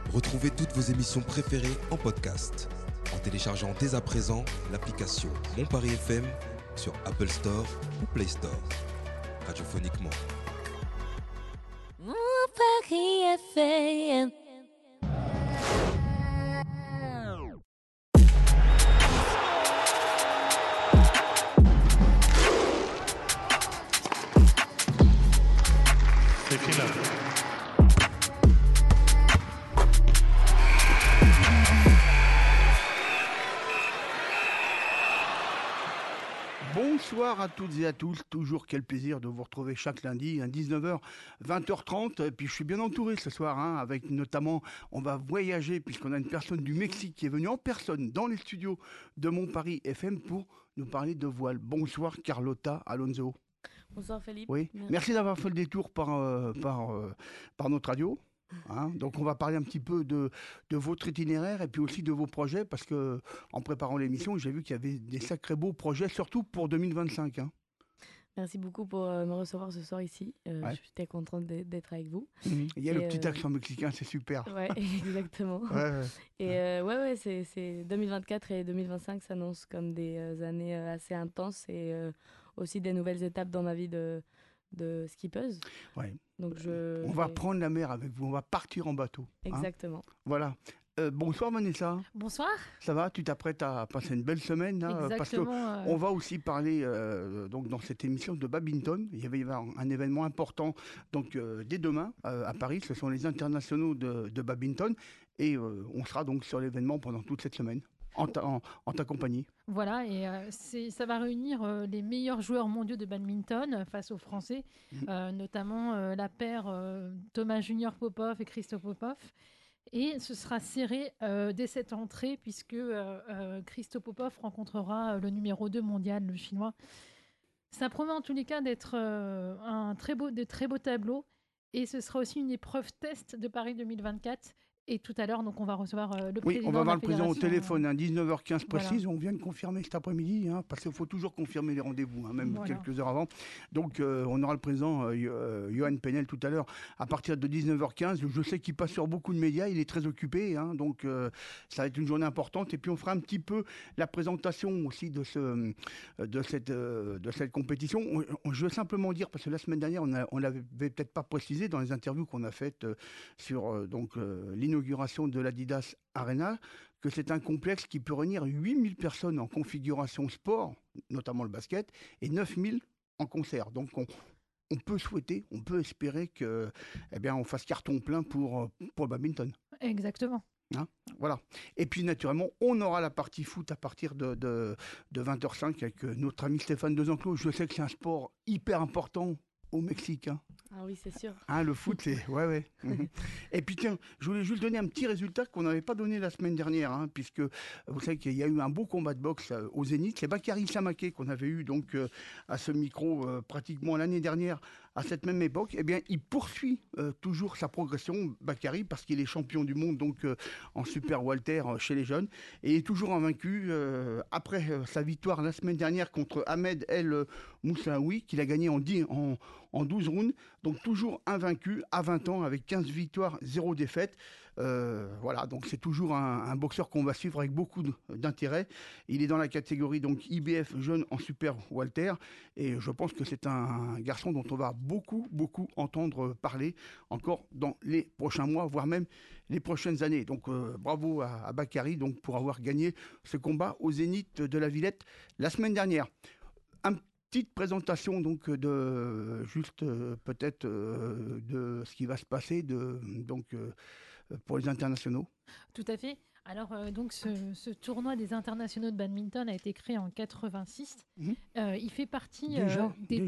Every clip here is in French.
Retrouvez toutes vos émissions préférées en podcast en téléchargeant dès à présent l'application Mon Paris FM sur Apple Store ou Play Store. Radiophoniquement. Mon Paris FM. Bonsoir à toutes et à tous, toujours quel plaisir de vous retrouver chaque lundi à 19h, 20h30, et puis je suis bien entouré ce soir, avec notamment, on va voyager puisqu'on a une personne du Mexique qui est venue en personne dans les studios de Mon Paris FM pour nous parler de voile. Bonsoir Carlotta Alonso. Bonsoir Philippe. Oui, merci d'avoir fait le détour par notre radio. Donc on va parler un petit peu de votre itinéraire et puis aussi de vos projets parce que en préparant l'émission j'ai vu qu'il y avait des sacrés beaux projets surtout pour 2025. Merci beaucoup pour me recevoir ce soir ici. Ouais. Je suis très contente d'être avec vous. Il y a le petit accent mexicain, c'est super. Ouais, exactement. Ouais. C'est 2024 et 2025 s'annoncent comme des années assez intenses et aussi des nouvelles étapes dans ma vie de skippeuse. Ouais. Donc on va prendre la mer avec vous, on va partir en bateau. Exactement. Voilà. Bonsoir Vanessa. Bonsoir. Ça va? Tu t'apprêtes à passer une belle semaine là, parce qu'on va aussi parler donc dans cette émission de badminton. Il va y avoir un événement important donc dès demain à Paris. Ce sont les internationaux de badminton et on sera donc sur l'événement pendant toute cette semaine en ta compagnie. Voilà, et ça va réunir les meilleurs joueurs mondiaux de badminton face aux Français, notamment la paire Thomas Junior Popov et Christophe Popov. Et ce sera serré dès cette entrée puisque Christophe Popov rencontrera le numéro 2 mondial, le chinois. Ça promet en tous les cas d'être de très beaux tableaux et ce sera aussi une épreuve test de Paris 2024. Et tout à l'heure, donc on va recevoir le président. Oui, on va voir le président au fédération, téléphone à 19h15 précise. Voilà. On vient de confirmer cet après-midi, parce qu'il faut toujours confirmer les rendez-vous, même quelques heures avant. Donc on aura le président Johan Penel tout à l'heure à partir de 19h15. Je sais qu'il passe sur beaucoup de médias, il est très occupé, donc ça va être une journée importante. Et puis on fera un petit peu la présentation aussi de cette compétition. Je veux simplement dire, parce que la semaine dernière, on l'avait peut-être pas précisé dans les interviews qu'on a faites sur l'inauguration de l'Adidas Arena, que c'est un complexe qui peut réunir 8000 personnes en configuration sport, notamment le basket, et 9000 en concert. Donc on peut souhaiter, on peut espérer que, on fasse carton plein pour le badminton. Exactement. Voilà. Et puis naturellement, on aura la partie foot à partir de 20h05 avec notre ami Stéphane Dezenclos. Je sais que c'est un sport hyper important au Mexique. Ah oui, c'est sûr. Le foot, c'est... Ouais. Et puis tiens, je voulais juste donner un petit résultat qu'on n'avait pas donné la semaine dernière, puisque vous savez qu'il y a eu un beau combat de boxe au Zénith. C'est Bakary Samaké qu'on avait eu donc à ce micro pratiquement l'année dernière à cette même époque. Il poursuit toujours sa progression, Bakary, parce qu'il est champion du monde donc en super welter chez les jeunes. Et il est toujours invaincu après sa victoire la semaine dernière contre Ahmed El Moussaoui, qu'il a gagné en 12 rounds. Donc toujours invaincu à 20 ans avec 15 victoires, 0 défaites. Voilà, donc c'est toujours un boxeur qu'on va suivre avec beaucoup d'intérêt. Il est dans la catégorie donc IBF jeune en super welter et je pense que c'est un garçon dont on va beaucoup entendre parler encore dans les prochains mois, voire même les prochaines années. Donc bravo à Bakary donc pour avoir gagné ce combat au Zénith de la Villette la semaine dernière. Petite présentation donc de juste peut-être de ce qui va se passer pour les internationaux. Tout à fait. Alors donc ce tournoi des internationaux de badminton a été créé en 86. Il fait partie des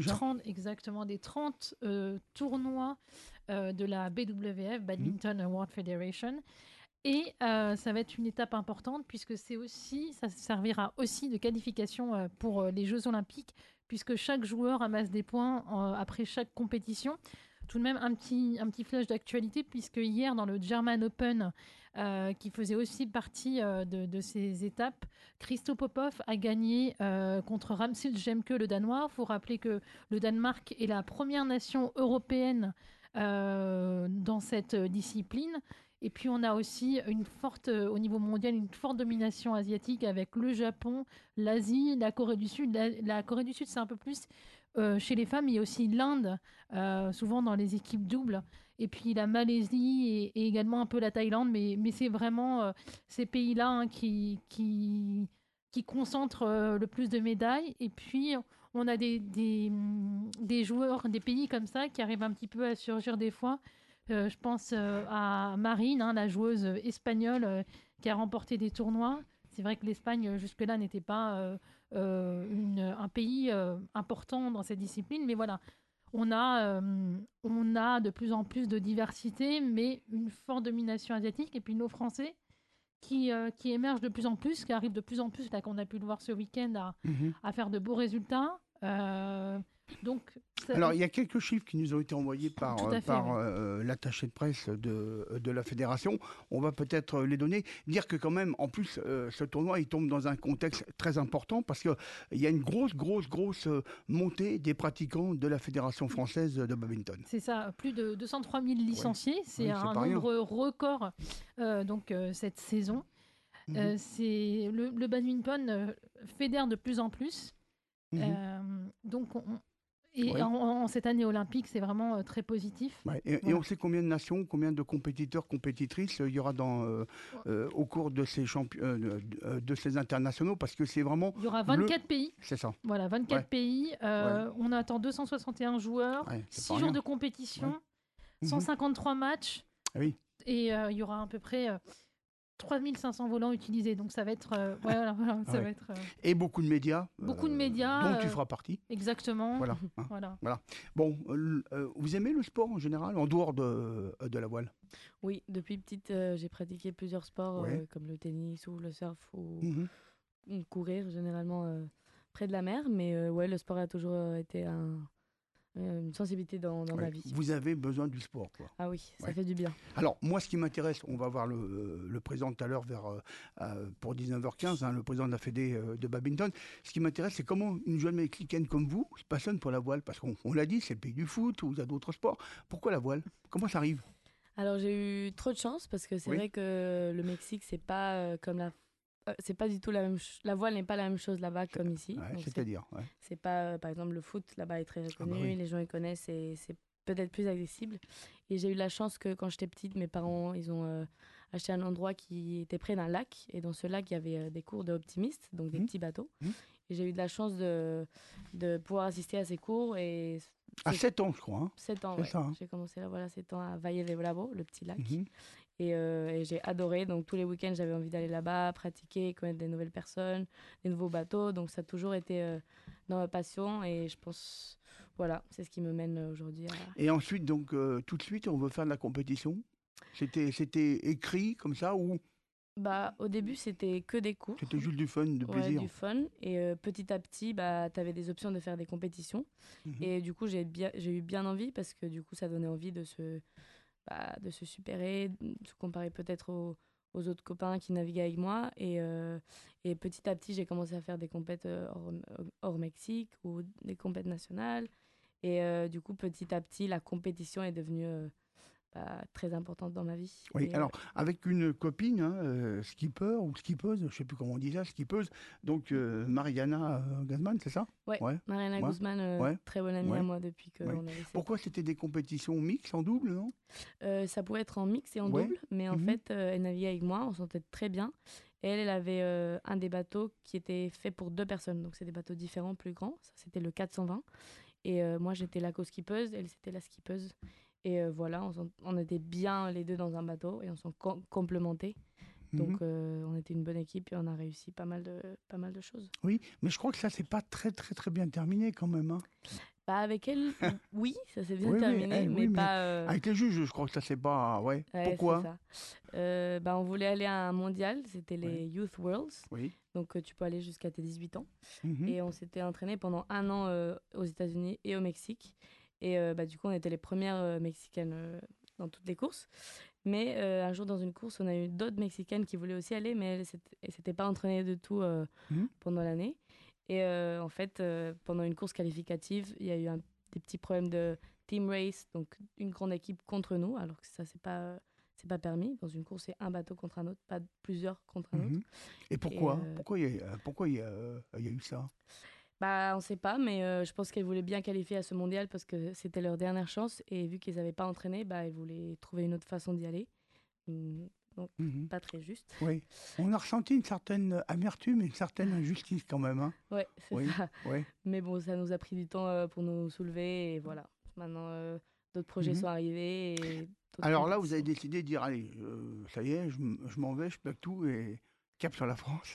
30 tournois de la BWF, Badminton World Federation. Et ça va être une étape importante puisque ça servira aussi de qualification pour les Jeux Olympiques puisque chaque joueur amasse des points après chaque compétition. Tout de même, un petit flash d'actualité puisque hier, dans le German Open, qui faisait aussi partie de ces étapes, Christophe Popov a gagné contre Ramsil Jemke, le Danois. Il faut rappeler que le Danemark est la première nation européenne dans cette discipline. Et puis on a aussi au niveau mondial, une forte domination asiatique avec le Japon, l'Asie, la Corée du Sud. La Corée du Sud, c'est un peu plus chez les femmes. Il y a aussi l'Inde, souvent dans les équipes doubles. Et puis la Malaisie et également un peu la Thaïlande. Mais c'est vraiment ces pays-là qui concentrent le plus de médailles. Et puis on a des joueurs, des pays comme ça qui arrivent un petit peu à surgir des fois. Je pense à Marine, la joueuse espagnole qui a remporté des tournois. C'est vrai que l'Espagne, jusque-là, n'était pas un pays important dans cette discipline. Mais voilà, on a de plus en plus de diversité, mais une forte domination asiatique. Et puis nos Français qui émergent de plus en plus, qui arrivent de plus en plus, là qu'on a pu le voir ce week-end, à faire de beaux résultats. Alors, il y a quelques chiffres qui nous ont été envoyés par l'attaché de presse de la fédération. On va peut-être les donner. Dire que quand même, en plus, ce tournoi, il tombe dans un contexte très important parce qu'il y a une grosse montée des pratiquants de la Fédération française de badminton. C'est ça, plus de 203 000 licenciés. Ouais. C'est un nombre record cette saison. Le badminton fédère de plus en plus. En cette année olympique, c'est vraiment très positif. Ouais, et on sait combien de nations, combien de compétiteurs, compétitrices il y aura au cours de ces de ces internationaux, parce que c'est vraiment... Il y aura 24 pays. C'est ça. Voilà, 24 pays. On attend 261 joueurs, 6 jours de compétition, 153 matchs. Ah oui. Et il y aura à peu près... 3500 volants utilisés, donc ça va être... ça va être et beaucoup de médias. Beaucoup de médias. Dont tu feras partie. Exactement. Voilà. Voilà. Bon, vous aimez le sport en général, en dehors de la voile? Oui, depuis petite, j'ai pratiqué plusieurs sports comme le tennis ou le surf ou courir, généralement près de la mer. Mais le sport a toujours été une sensibilité dans ma vie. Vous avez besoin du sport, quoi. Ah oui, ça fait du bien. Alors, moi, ce qui m'intéresse, on va voir le président tout à l'heure pour 19h15, le président de la Fédé de badminton. Ce qui m'intéresse, c'est comment une jeune mexicaine comme vous se passionne pour la voile. Parce qu'on l'a dit, c'est le pays du foot ou il y a d'autres sports. Pourquoi la voile? Comment ça arrive? Alors, j'ai eu trop de chance parce que c'est vrai que le Mexique, c'est pas comme c'est pas du tout la même la voile n'est pas la même chose là-bas comme ici. C'est-à-dire c'est pas par exemple le foot là-bas est très reconnu, les gens ils connaissent et c'est peut-être plus accessible. Et j'ai eu la chance que quand j'étais petite, mes parents ils ont acheté un endroit qui était près d'un lac et dans ce lac il y avait des cours d'optimistes, donc des petits bateaux. Et j'ai eu de la chance de pouvoir assister à ces cours et à 7 ans, je crois. 7 ans, J'ai commencé là, 7 ans à Valle de Bravo, le petit lac. Et j'ai adoré. Donc, tous les week-ends, j'avais envie d'aller là-bas, pratiquer, connaître des nouvelles personnes, des nouveaux bateaux. Donc, ça a toujours été dans ma passion. Et je pense, c'est ce qui me mène aujourd'hui. Et ensuite, donc, tout de suite, on veut faire de la compétition? C'était écrit comme ça ou... Au début, c'était que des cours. C'était juste du fun, du plaisir. Du fun. Et petit à petit, tu avais des options de faire des compétitions. Et du coup, j'ai eu bien envie parce que du coup, ça donnait envie de se supérer, de se comparer peut-être aux autres copains qui naviguaient avec moi. Et petit à petit, j'ai commencé à faire des compètes hors Mexique ou des compètes nationales. Et du coup, petit à petit, la compétition est devenue très importante dans ma vie. Oui, alors avec une copine, skipper ou skippeuse, je ne sais plus comment on dit ça, skippeuse, donc Mariana Guzman, c'est ça? Oui, Mariana Guzman, très bonne amie à moi depuis qu'on avait 7 ans. Pourquoi c'était des compétitions mixtes, en double, non? Ça pouvait être en mix et en double, mais en fait, elle naviguait avec moi, on s'entendait très bien. Et elle avait un des bateaux qui était fait pour 2 personnes, donc c'est des bateaux différents, plus grands. Ça, c'était le 420. Et moi, j'étais la co-skippeuse, elle, c'était la skippeuse. Et on était bien les deux dans un bateau et on s'en complémentait. Donc, on était une bonne équipe et on a réussi pas mal de choses. Oui, mais je crois que ça, c'est pas très, très, très bien terminé quand même. Hein. Avec elle, oui, ça s'est bien terminé, mais pas... Avec les juges, je crois que ça, c'est pas... Ouais. Pourquoi? C'est ça. On voulait aller à un mondial, c'était les Youth Worlds. Oui. Donc, tu peux aller jusqu'à tes 18 ans. Et on s'était entraîné pendant 1 an aux États-Unis et au Mexique. Et du coup, on était les premières Mexicaines dans toutes les courses. Mais un jour, dans une course, on a eu d'autres Mexicaines qui voulaient aussi aller, mais elles ne s'étaient pas entraînées du tout pendant l'année. Et en fait, pendant une course qualificative, il y a eu des petits problèmes de team race, donc une grande équipe contre nous, alors que ça, c'est c'est pas permis. Dans une course, c'est un bateau contre un autre, pas plusieurs contre un autre. Et pourquoi il y a eu ça? Bah, on sait pas, mais je pense qu'elles voulaient bien qualifier à ce mondial parce que c'était leur dernière chance. Et vu qu'ils n'avaient pas entraîné, bah, elles voulaient trouver une autre façon d'y aller. Donc, pas très juste. Oui, on a ressenti une certaine amertume et une certaine injustice quand même. Hein. Ouais, c'est ça. Ouais. Mais bon, ça nous a pris du temps pour nous soulever. Et voilà. Maintenant, d'autres projets sont arrivés. Et alors là, vous avez décidé de dire, allez, ça y est, je m'en vais, je plaque tout et cap sur la France.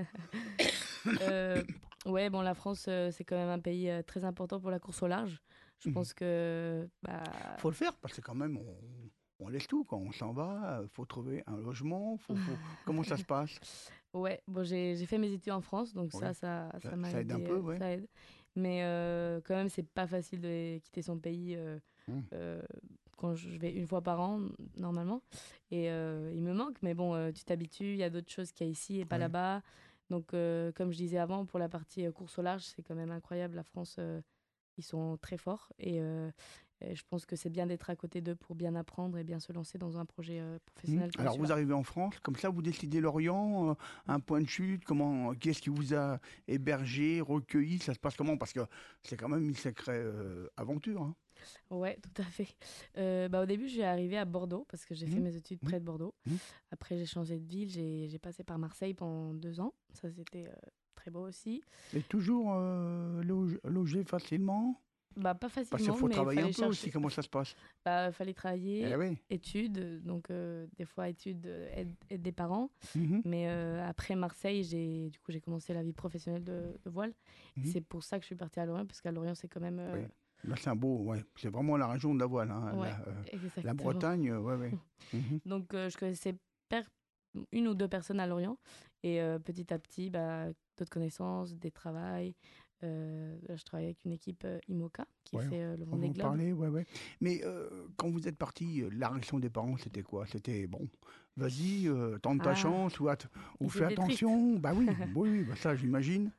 Ouais, bon, la France, c'est quand même un pays très important pour la course au large. Je pense que... faut le faire parce que quand même, on laisse tout. Quand on s'en va, faut trouver un logement. Comment ça se passe? Ouais, bon, j'ai fait mes études en France, donc ça m'a aidé. Ça aide un peu, ouais. Ça aide. Mais quand même, c'est pas facile de quitter son pays quand je vais une fois par an, normalement. Et il me manque, mais bon, tu t'habitues. Il y a d'autres choses qu'il y a ici et pas là-bas. Donc, comme je disais avant, pour la partie course au large, c'est quand même incroyable. La France, ils sont très forts. Et je pense que c'est bien d'être à côté d'eux pour bien apprendre et bien se lancer dans un projet professionnel. Alors, vous arrivez en France, comme ça, vous décidez l'Orient, un point de chute, qui est-ce qui vous a hébergé, recueilli? Ça se passe comment? Parce que c'est quand même une sacrée aventure. Hein. Ouais, tout à fait. Au début, je suis arrivée à Bordeaux parce que j'ai fait mes études près de Bordeaux. Après, j'ai changé de ville. J'ai passé par Marseille pendant 2 ans. Ça, c'était très beau aussi. Et toujours logé facilement? Pas facilement, parce qu'il faut mais travailler un peu chercher... aussi. Comment ça se passe? Fallait travailler, études. Donc, des fois, études, aide des parents. Mais après Marseille, j'ai commencé la vie professionnelle de voile. C'est pour ça que je suis partie à Lorient, parce qu'à Lorient, c'est quand même... Là, c'est c'est vraiment la région de la voile, hein, la Bretagne, Donc, je connaissais une ou deux personnes à Lorient, et petit à petit, d'autres connaissances, des travails. Là, je travaille avec une équipe IMOCA qui fait le Vendée Globe. Mais quand vous êtes parti, la réaction des parents, c'était quoi? C'était bon, vas-y, tente ta chance ou fais attention. Triste. Oui, ça, j'imagine.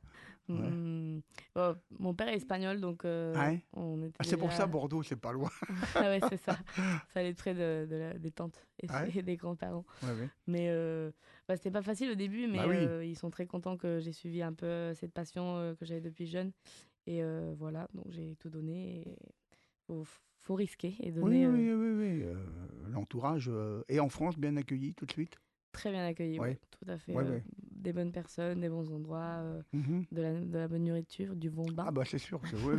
Mon père est espagnol, donc on était c'est pour ça Bordeaux, c'est pas loin. Ouais, c'est ça. Ça allait être près des tantes et des grands-parents. Mais c'était pas facile au début, mais ils sont très contents que j'ai suivi un peu cette passion que j'avais depuis jeune. Et voilà, donc j'ai tout donné. Faut risquer et donner. Oui. L'entourage est en France bien accueilli tout de suite. Très bien accueilli, tout à fait. Des bonnes personnes, des bons endroits, de la bonne nourriture, du bon bain. C'est sûr.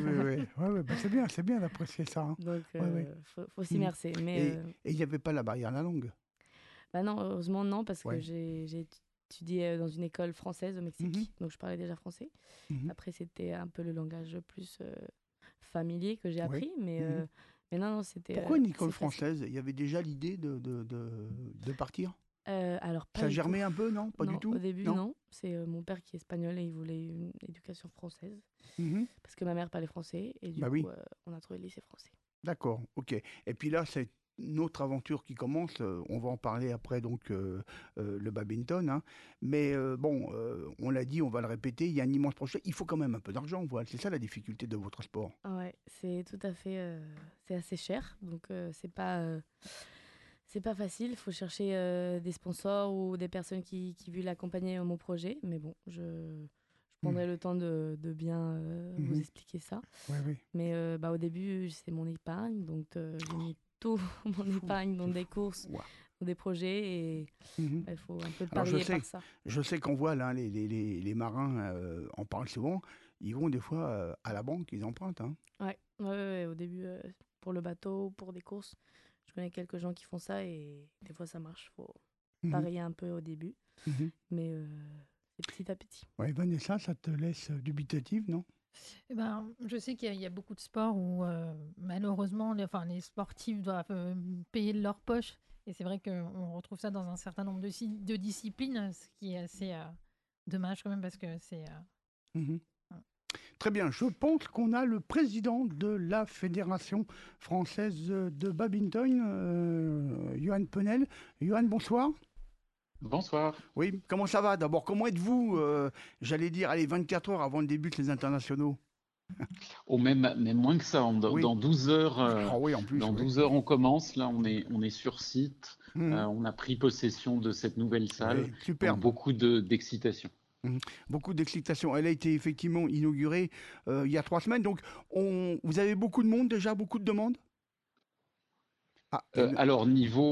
C'est bien d'apprécier ça. Hein. Donc, faut s'immerser. Mais et il n'y avait pas la barrière de la langue? Non, heureusement non, parce que j'ai étudié dans une école française au Mexique, donc je parlais déjà français. Après, c'était un peu le langage plus familier que j'ai appris, mais non, c'était... Pourquoi une école française? Il y avait déjà l'idée de partir? Alors, ça germait un peu, non? Pas du tout? Au début, non. C'est mon père qui est espagnol et il voulait une éducation française. Parce que ma mère parlait français et du coup, on a trouvé le lycée français. D'accord, ok. Et puis là, c'est une autre aventure qui commence. On va en parler après, donc, le badminton. Hein. Mais on l'a dit, on va le répéter, il y a un immense projet. Il faut quand même un peu d'argent, voilà. C'est ça la difficulté de votre sport. Ouais, c'est tout à fait... c'est assez cher, donc c'est pas facile, il faut chercher des sponsors ou des personnes qui veulent accompagner mon projet. Mais bon, je prendrai le temps de bien vous expliquer ça. Mais au début, c'est mon épargne. Donc, j'ai mis tout mon épargne dans des courses, dans des projets. Et il faut un peu parier par ça. Je sais qu'on voit là, les marins en parlent souvent. Ils vont des fois à la banque, ils empruntent. Hein. Ouais, au début, pour le bateau, pour des courses. Je connais quelques gens qui font ça et des fois ça marche. Il faut parier un peu au début, mais c'est petit à petit. Vanessa, ça te laisse dubitative, non? Je sais qu'il y a beaucoup de sports où malheureusement les sportifs doivent payer de leur poche. Et c'est vrai qu'on retrouve ça dans un certain nombre de disciplines, ce qui est assez dommage quand même parce que c'est... Très bien, je pense qu'on a le président de la Fédération française de badminton, Johan Penel. Johan, bonsoir. Bonsoir. Oui, comment ça va? D'abord, comment êtes-vous, j'allais dire, 24 heures avant le début des internationaux? Même moins que ça. Oui. Dans 12 heures, Oui, en plus. dans Oui. 12 heures, on commence. Là, on est sur site. Mmh. On a pris possession de cette nouvelle salle. Oui, Donc, superbe. beaucoup d'excitation. Mmh. Beaucoup d'excitation. Elle a été effectivement inaugurée il y a 3 semaines. Donc, vous avez beaucoup de monde déjà, beaucoup de demandes? Ah, Alors,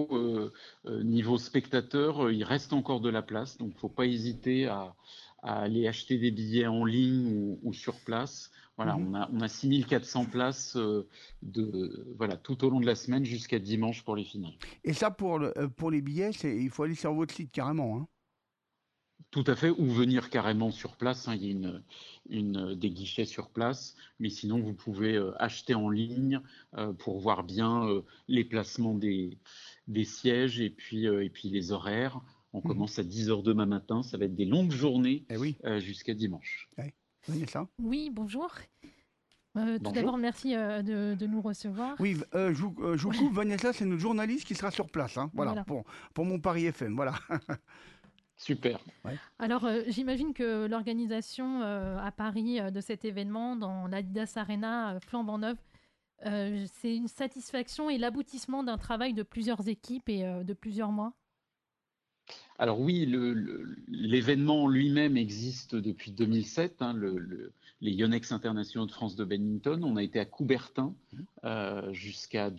niveau spectateur, il reste encore de la place. Donc, il ne faut pas hésiter à aller acheter des billets en ligne ou sur place. Voilà, mmh. on a 6400 places voilà, tout au long de la semaine jusqu'à dimanche pour les finales. Et ça, pour les billets, il faut aller sur votre site carrément, hein. Tout à fait, ou venir carrément sur place, hein. Il y a des guichets sur place, mais sinon vous pouvez acheter en ligne pour voir bien les placements des sièges et puis les horaires. On Mmh. commence à 10 heures demain matin, ça va être des longues journées Eh oui. jusqu'à dimanche. Ouais. Vanessa? Oui, bonjour. Tout Bonjour. d'abord, merci de nous recevoir. Oui, je vous coupe, Vanessa, c'est notre journaliste qui sera sur place, hein. Voilà, Voilà. pour mon Paris FM, voilà. Super. Ouais. Alors, j'imagine que l'organisation à Paris de cet événement dans l'Adidas Arena flambant neuve, c'est une satisfaction et l'aboutissement d'un travail de plusieurs équipes et de plusieurs mois. Alors oui, l'événement lui-même existe depuis 2007, hein, les Yonex internationaux de France de badminton. On a été à Coubertin jusqu'à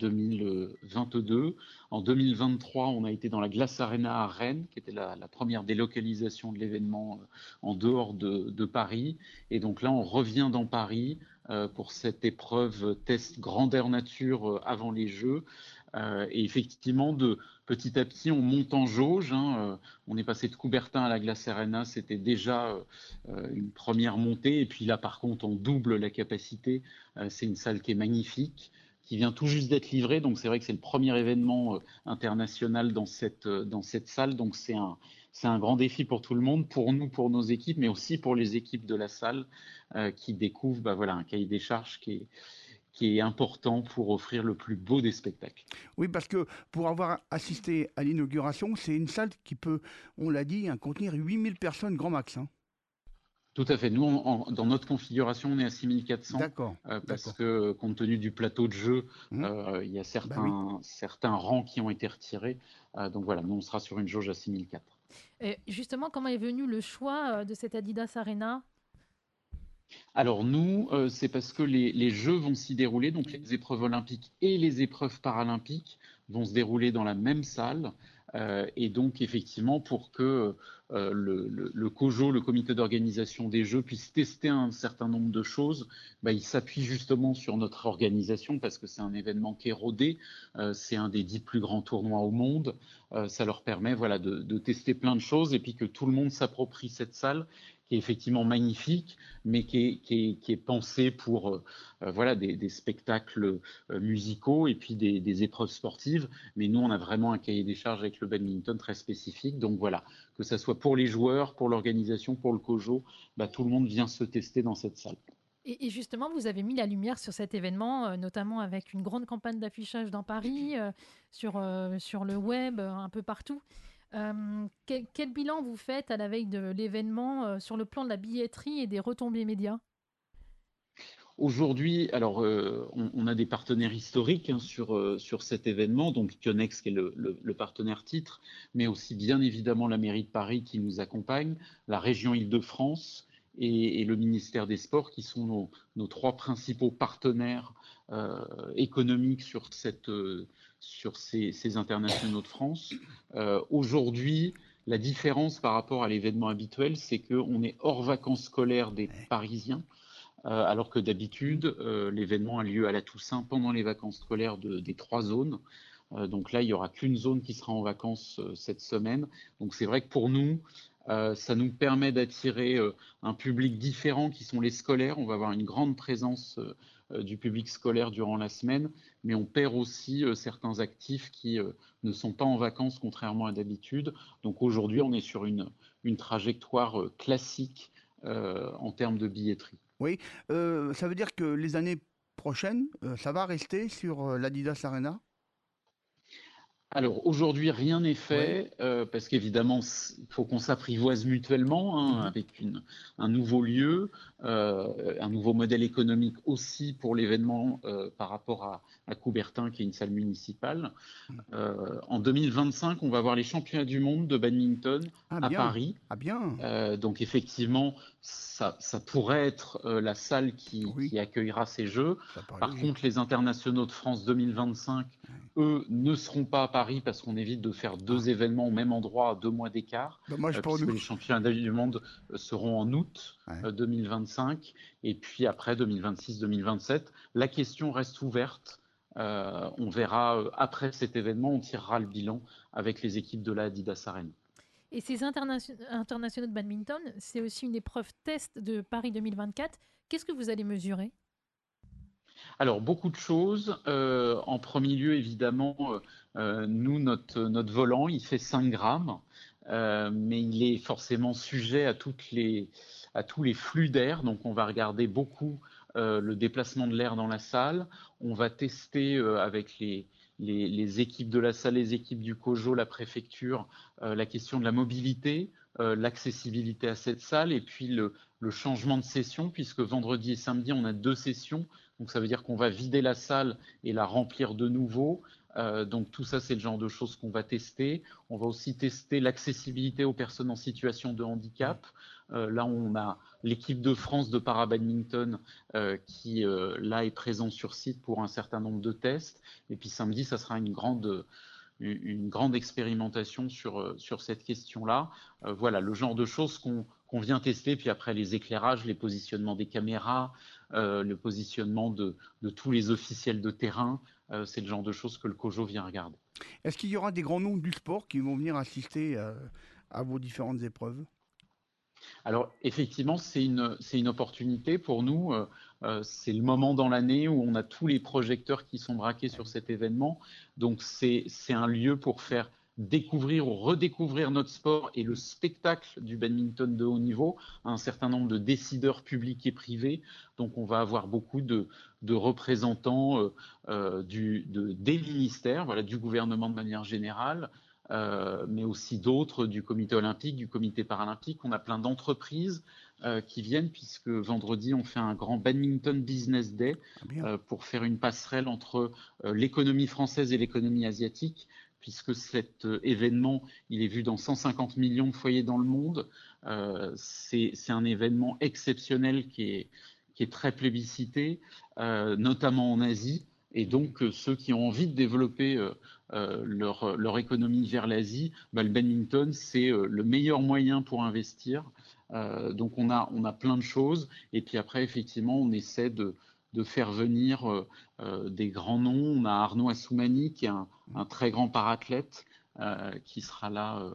2022. En 2023, on a été dans la Glace Arena à Rennes, qui était la première délocalisation de l'événement en dehors de Paris. Et donc là, on revient dans Paris pour cette épreuve test grandeur nature avant les Jeux. Et effectivement, petit à petit, on monte en jauge, hein. On est passé de Coubertin à la Glace Arena, c'était déjà une première montée. Et puis là, par contre, on double la capacité. C'est une salle qui est magnifique, qui vient tout juste d'être livrée. Donc c'est vrai que c'est le premier événement international dans cette salle. Donc c'est un grand défi pour tout le monde, pour nous, pour nos équipes, mais aussi pour les équipes de la salle qui découvrent voilà, un cahier des charges qui est important pour offrir le plus beau des spectacles. Oui, parce que pour avoir assisté à l'inauguration, c'est une salle qui peut, on l'a dit, hein, contenir 8000 personnes grand max, hein. Tout à fait. Nous, dans notre configuration, on est à 6400 D'accord, parce d'accord. que compte tenu du plateau de jeu, Mmh. il y a Bah oui. certains rangs qui ont été retirés. Donc voilà, nous, on sera sur une jauge à 6004. Et justement, comment est venu le choix de cette Adidas Arena? Alors nous, c'est parce que les Jeux vont s'y dérouler, donc les épreuves olympiques et les épreuves paralympiques vont se dérouler dans la même salle. Et donc effectivement, pour que le COJO, le comité d'organisation des Jeux, puisse tester un certain nombre de choses, il s'appuie justement sur notre organisation parce que c'est un événement qui est rodé, c'est un des 10 plus grands tournois au monde. Ça leur permet voilà, de tester plein de choses et puis que tout le monde s'approprie cette salle qui est effectivement magnifique, mais qui est pensée pour voilà, des spectacles musicaux et puis des épreuves sportives. Mais nous, on a vraiment un cahier des charges avec le badminton très spécifique. Donc voilà, que ça soit pour les joueurs, pour l'organisation, pour le COJO, tout le monde vient se tester dans cette salle. Et justement, vous avez mis la lumière sur cet événement, notamment avec une grande campagne d'affichage dans Paris, sur le web, un peu partout. Quel bilan vous faites à la veille de l'événement sur le plan de la billetterie et des retombées médias? Aujourd'hui, alors on a des partenaires historiques hein, sur cet événement, donc Yonex qui est le partenaire titre, mais aussi bien évidemment la mairie de Paris qui nous accompagne, la région Île-de-France et le ministère des Sports qui sont nos trois principaux partenaires économiques sur ces internationaux de France. Aujourd'hui, la différence par rapport à l'événement habituel, c'est qu'on est hors vacances scolaires des Parisiens. Alors que d'habitude, l'événement a lieu à la Toussaint pendant les vacances scolaires des 3 zones. Donc là, il n'y aura qu'une zone qui sera en vacances cette semaine. Donc c'est vrai que pour nous, ça nous permet d'attirer un public différent qui sont les scolaires. On va avoir une grande présence du public scolaire durant la semaine, mais on perd aussi certains actifs qui ne sont pas en vacances contrairement à d'habitude. Donc aujourd'hui, on est sur une trajectoire classique en termes de billetterie. Oui, ça veut dire que les années prochaines, ça va rester sur l'Adidas Arena? Alors aujourd'hui, rien n'est fait parce qu'évidemment, il faut qu'on s'apprivoise mutuellement avec un nouveau lieu, un nouveau modèle économique aussi pour l'événement par rapport à Coubertin, qui est une salle municipale. En 2025, on va avoir les championnats du monde de badminton à Paris. Ah bien. Donc effectivement, ça pourrait être la salle qui accueillera ces Jeux. Par contre, les internationaux de France 2025, eux, ne seront pas à Paris parce qu'on évite de faire deux événements au même endroit à 2 mois d'écart. Dommage pour puisque nous. Les championnats du monde seront en août 2025 et puis après 2026-2027. La question reste ouverte. On verra après cet événement, on tirera le bilan avec les équipes de la Adidas Arena. Et ces internationaux de badminton, c'est aussi une épreuve test de Paris 2024. Qu'est-ce que vous allez mesurer ? Alors, beaucoup de choses. En premier lieu, évidemment, nous, notre volant, il fait 5 grammes, mais il est forcément sujet à tous les flux d'air. Donc, on va regarder beaucoup le déplacement de l'air dans la salle. On va tester avec les équipes de la salle, les équipes du COJO, la préfecture, la question de la mobilité, l'accessibilité à cette salle et puis le changement de session, puisque vendredi et samedi, on a 2 sessions. Donc ça veut dire qu'on va vider la salle et la remplir de nouveau. Donc tout ça, c'est le genre de choses qu'on va tester. On va aussi tester l'accessibilité aux personnes en situation de handicap. Là, on a l'équipe de France de para-badminton qui, là, est présente sur site pour un certain nombre de tests. Et puis samedi, ça sera une grande expérimentation sur cette question-là. Voilà, le genre de choses qu'on vient tester. Puis après, les éclairages, les positionnements des caméras, le positionnement de tous les officiels de terrain, c'est le genre de choses que le COJO vient regarder. Est-ce qu'il y aura des grands noms du sport qui vont venir assister à vos différentes épreuves ? Alors effectivement, c'est une opportunité pour nous. C'est le moment dans l'année où on a tous les projecteurs qui sont braqués sur cet événement. Donc c'est un lieu pour faire découvrir ou redécouvrir notre sport et le spectacle du badminton de haut niveau à un certain nombre de décideurs publics et privés. Donc on va avoir beaucoup de représentants des ministères, voilà, du gouvernement de manière générale, mais aussi d'autres du comité olympique, du comité paralympique. On a plein d'entreprises qui viennent, puisque vendredi, on fait un grand badminton business day pour faire une passerelle entre l'économie française et l'économie asiatique, puisque cet événement, il est vu dans 150 millions de foyers dans le monde. C'est un événement exceptionnel qui est très plébiscité, notamment en Asie. Et donc, ceux qui ont envie de développer leur économie vers l'Asie, le badminton, c'est le meilleur moyen pour investir. Donc, on a plein de choses. Et puis après, effectivement, on essaie de faire venir des grands noms. On a Arnaud Assoumani, qui est un très grand parathlète, qui sera là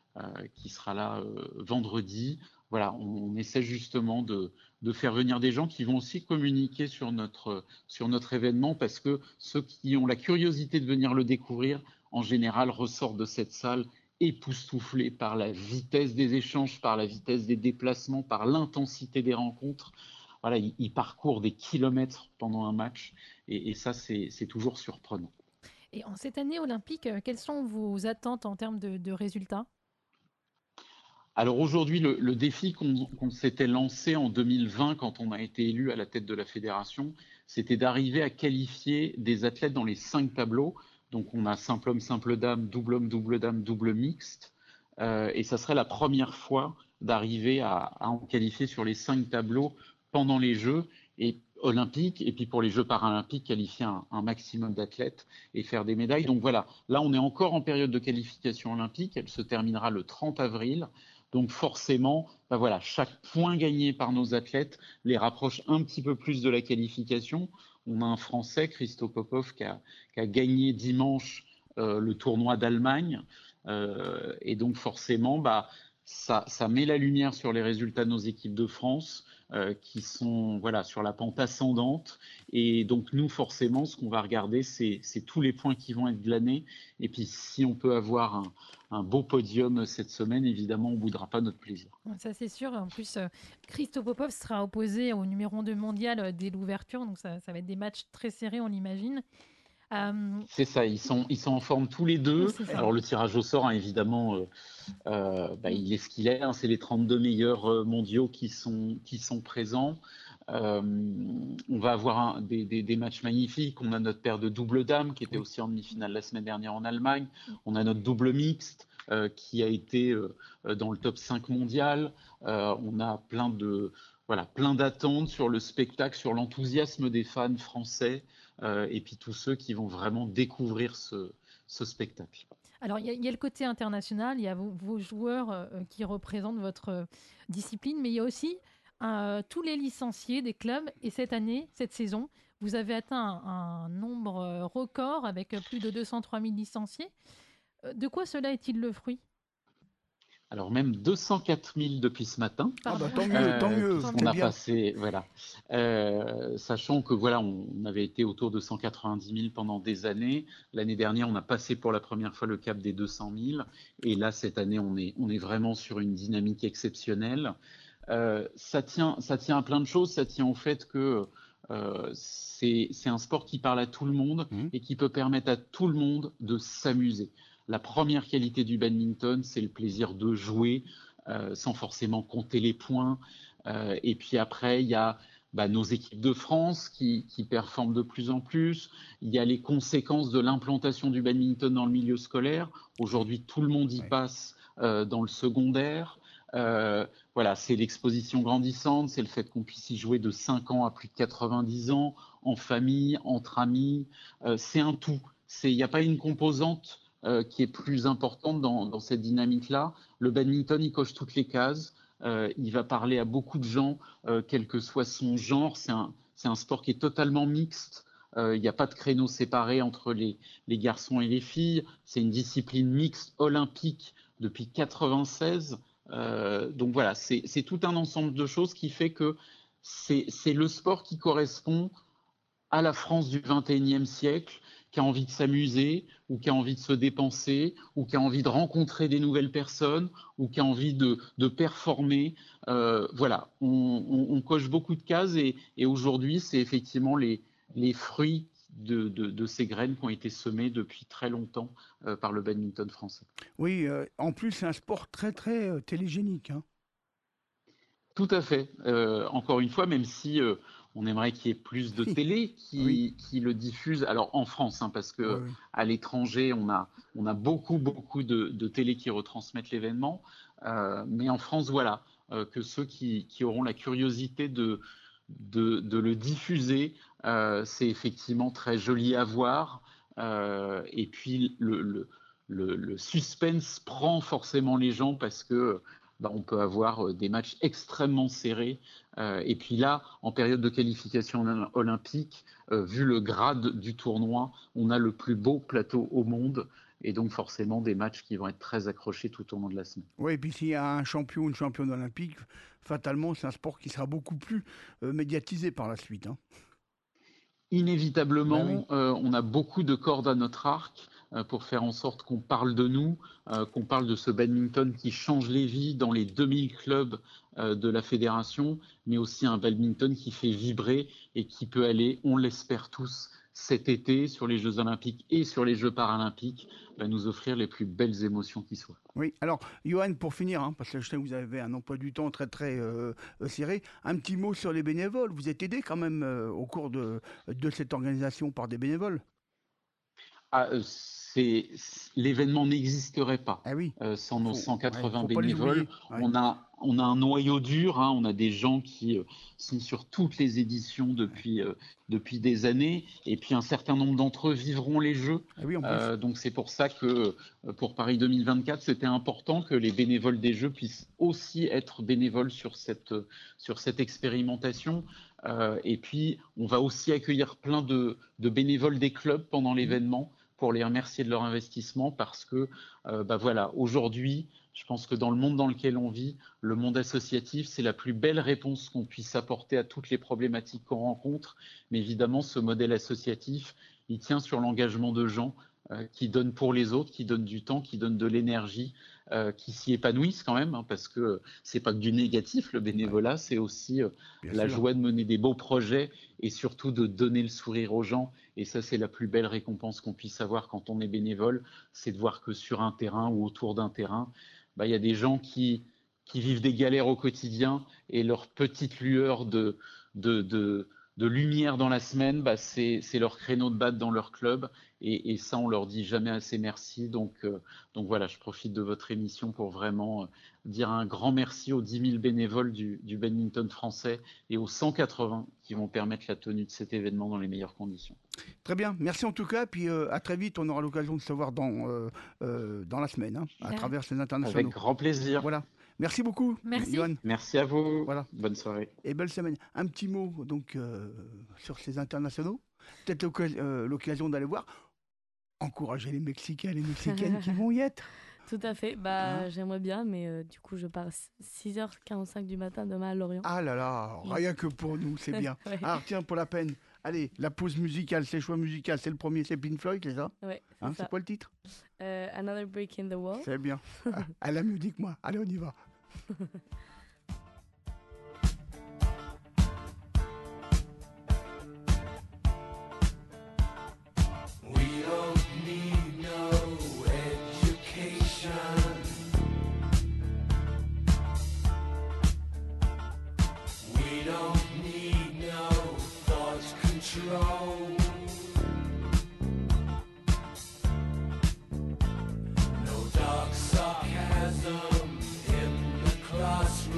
vendredi. Voilà, on essaie justement de faire venir des gens qui vont aussi communiquer sur notre événement, parce que ceux qui ont la curiosité de venir le découvrir, en général, ressortent de cette salle époustouflés par la vitesse des échanges, par la vitesse des déplacements, par l'intensité des rencontres. Voilà, ils parcourent des kilomètres pendant un match, et ça, c'est toujours surprenant. Et en cette année olympique, quelles sont vos attentes en termes de résultats ? Alors aujourd'hui, le défi qu'on s'était lancé en 2020 quand on a été élu à la tête de la fédération, c'était d'arriver à qualifier des athlètes dans les 5 tableaux. Donc on a simple homme, simple dame, double dame, double mixte. Et ça serait la première fois d'arriver à en qualifier sur les 5 tableaux pendant les Jeux olympiques, et puis pour les Jeux paralympiques, qualifier un maximum d'athlètes et faire des médailles. Donc voilà, là on est encore en période de qualification olympique, elle se terminera le 30 avril. Donc forcément, voilà, chaque point gagné par nos athlètes les rapproche un petit peu plus de la qualification. On a un Français, Christo Popov, qui a gagné dimanche le tournoi d'Allemagne. Et donc forcément, ça met la lumière sur les résultats de nos équipes de France qui sont sur la pente ascendante. Et donc nous, forcément, ce qu'on va regarder, c'est tous les points qui vont être glanés. Et puis si on peut avoir un beau podium cette semaine, évidemment, on ne boudera pas notre plaisir. Ça, c'est sûr. En plus, Christo Popov sera opposé au numéro 2 mondial dès l'ouverture. Donc ça va être des matchs très serrés, on l'imagine. C'est ça, ils sont en forme tous les deux. Alors le tirage au sort, hein, évidemment, il est ce qu'il est. Hein, c'est les 32 meilleurs mondiaux qui sont présents. On va avoir des matchs magnifiques. On a notre paire de double dames qui était aussi en demi-finale la semaine dernière en Allemagne. On a notre double mixte qui a été dans le top 5 mondial. On a plein d'attentes sur le spectacle, sur l'enthousiasme des fans français et puis tous ceux qui vont vraiment découvrir ce spectacle. Alors, il y a le côté international, il y a vos joueurs qui représentent votre discipline, mais il y a aussi tous les licenciés des clubs. Et cette saison, vous avez atteint un nombre record avec plus de 203 000 licenciés. De quoi cela est-il le fruit ? Alors même 204 000 depuis ce matin. Tant mieux. On a passé, sachant que on avait été autour de 190 000 pendant des années. L'année dernière, on a passé pour la première fois le cap des 200 000. Et là, cette année, on est vraiment sur une dynamique exceptionnelle. Ça tient à plein de choses. Ça tient au fait que c'est un sport qui parle à tout le monde et qui peut permettre à tout le monde de s'amuser. La première qualité du badminton, c'est le plaisir de jouer sans forcément compter les points. Et puis après, il y a nos équipes de France qui performent de plus en plus. Il y a les conséquences de l'implantation du badminton dans le milieu scolaire. Aujourd'hui, tout le monde y passe dans le secondaire. C'est l'exposition grandissante, c'est le fait qu'on puisse y jouer de 5 ans à plus de 90 ans, en famille, entre amis. C'est un tout. Il n'y a pas une composante qui est plus importante dans cette dynamique-là. Le badminton, il coche toutes les cases. Il va parler à beaucoup de gens, quel que soit son genre. C'est un sport qui est totalement mixte. Il n'y a pas de créneau séparé entre les garçons et les filles. C'est une discipline mixte olympique depuis 1996. Donc voilà, c'est tout un ensemble de choses qui fait que c'est le sport qui correspond à la France du XXIe siècle, qui a envie de s'amuser, ou qui a envie de se dépenser, ou qui a envie de rencontrer des nouvelles personnes, ou qui a envie de performer. On coche beaucoup de cases et aujourd'hui, c'est effectivement les fruits de ces graines qui ont été semées depuis très longtemps par le badminton français. Oui, en plus, c'est un sport très, très télégénique. Hein. Tout à fait. Encore une fois, même si on aimerait qu'il y ait plus de télé qui le diffuse. Alors en France, parce que à l'étranger, on a beaucoup de télé qui retransmettent l'événement. Mais en France, que ceux qui auront la curiosité de le diffuser, c'est effectivement très joli à voir. Et puis le suspense prend forcément les gens parce que on peut avoir des matchs extrêmement serrés. Et puis là, en période de qualification olympique, vu le grade du tournoi, on a le plus beau plateau au monde. Et donc forcément des matchs qui vont être très accrochés tout au long de la semaine. Oui, et puis s'il y a un champion ou une championne olympique, fatalement, c'est un sport qui sera beaucoup plus médiatisé par la suite. Hein. Inévitablement, on a beaucoup de cordes à notre arc pour faire en sorte qu'on parle de nous, qu'on parle de ce badminton qui change les vies dans les 2000 clubs de la fédération, mais aussi un badminton qui fait vibrer et qui peut aller, on l'espère tous, cet été sur les Jeux Olympiques et sur les Jeux Paralympiques, nous offrir les plus belles émotions qui soient. Oui, alors Johan, pour finir, parce que je sais que vous avez un emploi du temps très très serré, un petit mot sur les bénévoles. Vous êtes aidé quand même au cours de cette organisation par des bénévoles ? L'événement n'existerait pas sans nos 180 bénévoles. On a un noyau dur, on a des gens qui sont sur toutes les éditions depuis des années, et puis un certain nombre d'entre eux vivront les Jeux. Donc c'est pour ça que pour Paris 2024, c'était important que les bénévoles des Jeux puissent aussi être bénévoles sur cette expérimentation. Et puis on va aussi accueillir plein de bénévoles des clubs pendant l'événement, pour les remercier de leur investissement parce que aujourd'hui, je pense que dans le monde dans lequel on vit, le monde associatif, c'est la plus belle réponse qu'on puisse apporter à toutes les problématiques qu'on rencontre. Mais évidemment, ce modèle associatif, il tient sur l'engagement de gens qui donnent pour les autres, qui donnent du temps, qui donnent de l'énergie, qui s'y épanouissent quand même, hein, parce que c'est pas que du négatif, le bénévolat, c'est aussi la joie de mener des beaux projets et surtout de donner le sourire aux gens. Et ça, c'est la plus belle récompense qu'on puisse avoir quand on est bénévole, c'est de voir que sur un terrain ou autour d'un terrain, il y a des gens qui vivent des galères au quotidien et leur petite lueur de lumière dans la semaine, c'est leur créneau de batte dans leur club. Et ça, on leur dit jamais assez merci. Donc voilà, je profite de votre émission pour vraiment dire un grand merci aux 10 000 bénévoles du badminton français et aux 180 qui vont permettre la tenue de cet événement dans les meilleures conditions. Très bien, merci en tout cas. Puis à très vite, on aura l'occasion de se voir dans la semaine, à travers ces internationaux. Avec grand plaisir. Voilà. Merci beaucoup, Johan. Merci à vous. Voilà. Bonne soirée. Et belle semaine. Un petit mot donc sur ces internationaux. Peut-être l'occasion d'aller voir. Encourager les Mexicains et les Mexicaines qui vont y être. Tout à fait. J'aimerais bien, mais du coup, je pars 6h45 du matin demain à Lorient. Ah là là, rien que pour nous, c'est bien. Ouais. Alors tiens, pour la peine. Allez, la pause musicale, c'est le choix musical. C'est le premier, c'est Pink Floyd, c'est ça? Ouais, c'est quoi le titre? Another Break in the Wall. C'est bien. Elle a mieux dit que moi. Allez, on y va. No dark sarcasm in the classroom.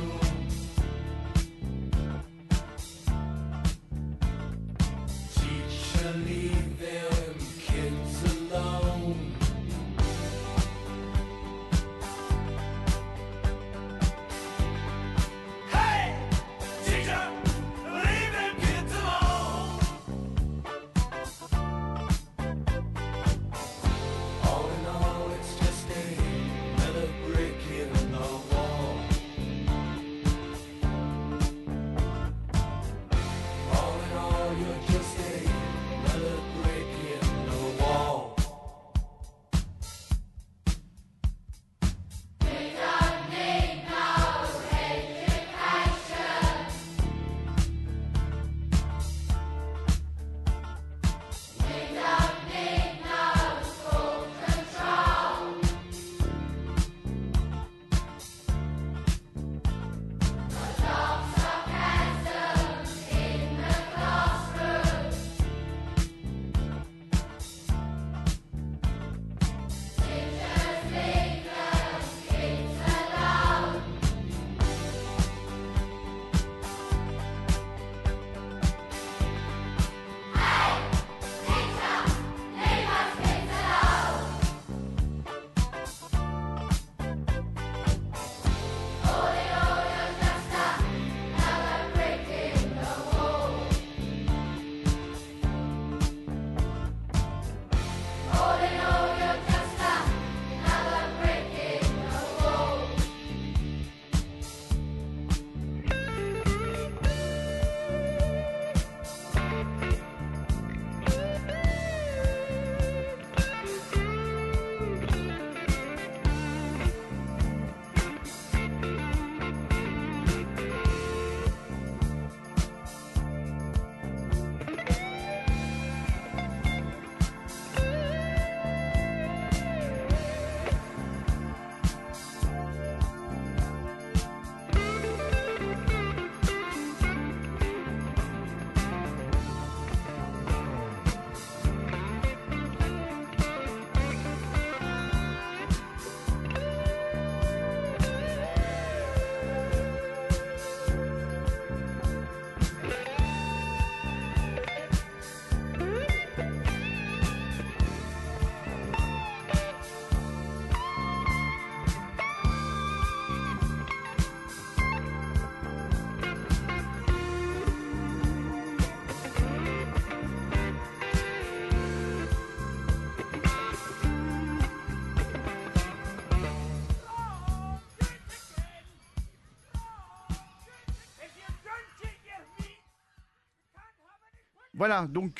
Voilà, donc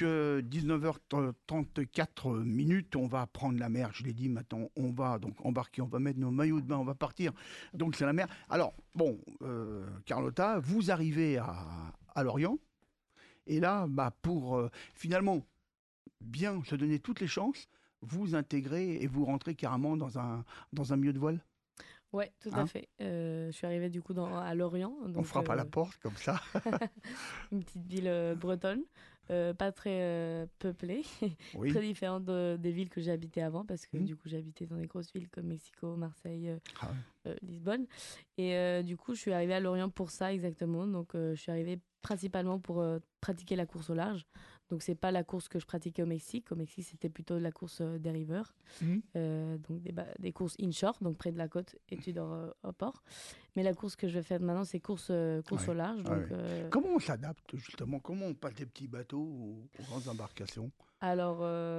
19h34 minutes, on va prendre la mer, je l'ai dit, maintenant on va donc embarquer, on va mettre nos maillots de bain, on va partir, donc c'est la mer. Alors, bon, Carlotta, vous arrivez à Lorient, et là, pour finalement bien se donner toutes les chances, vous intégrez et vous rentrez carrément dans un milieu de voile. Ouais, tout à fait. Je suis arrivée du coup à Lorient. Donc, on frappe à la porte comme ça. Une petite ville bretonne, pas très peuplée, Oui. très différente des villes que j'ai habitées avant, parce que du coup j'ai habité dans des grosses villes comme Mexico, Marseille, Lisbonne. Et du coup je suis arrivée à Lorient pour ça exactement. Donc je suis arrivée principalement pour pratiquer la course au large. Donc c'est pas la course que je pratiquais au Mexique. Au Mexique c'était plutôt la course des rivers, donc des courses inshore, donc près de la côte, et tu dors au port. Mais la course que je vais faire maintenant c'est course au large. Donc, comment on s'adapte justement? Comment on passe des petits bateaux aux grandes embarcations? Alors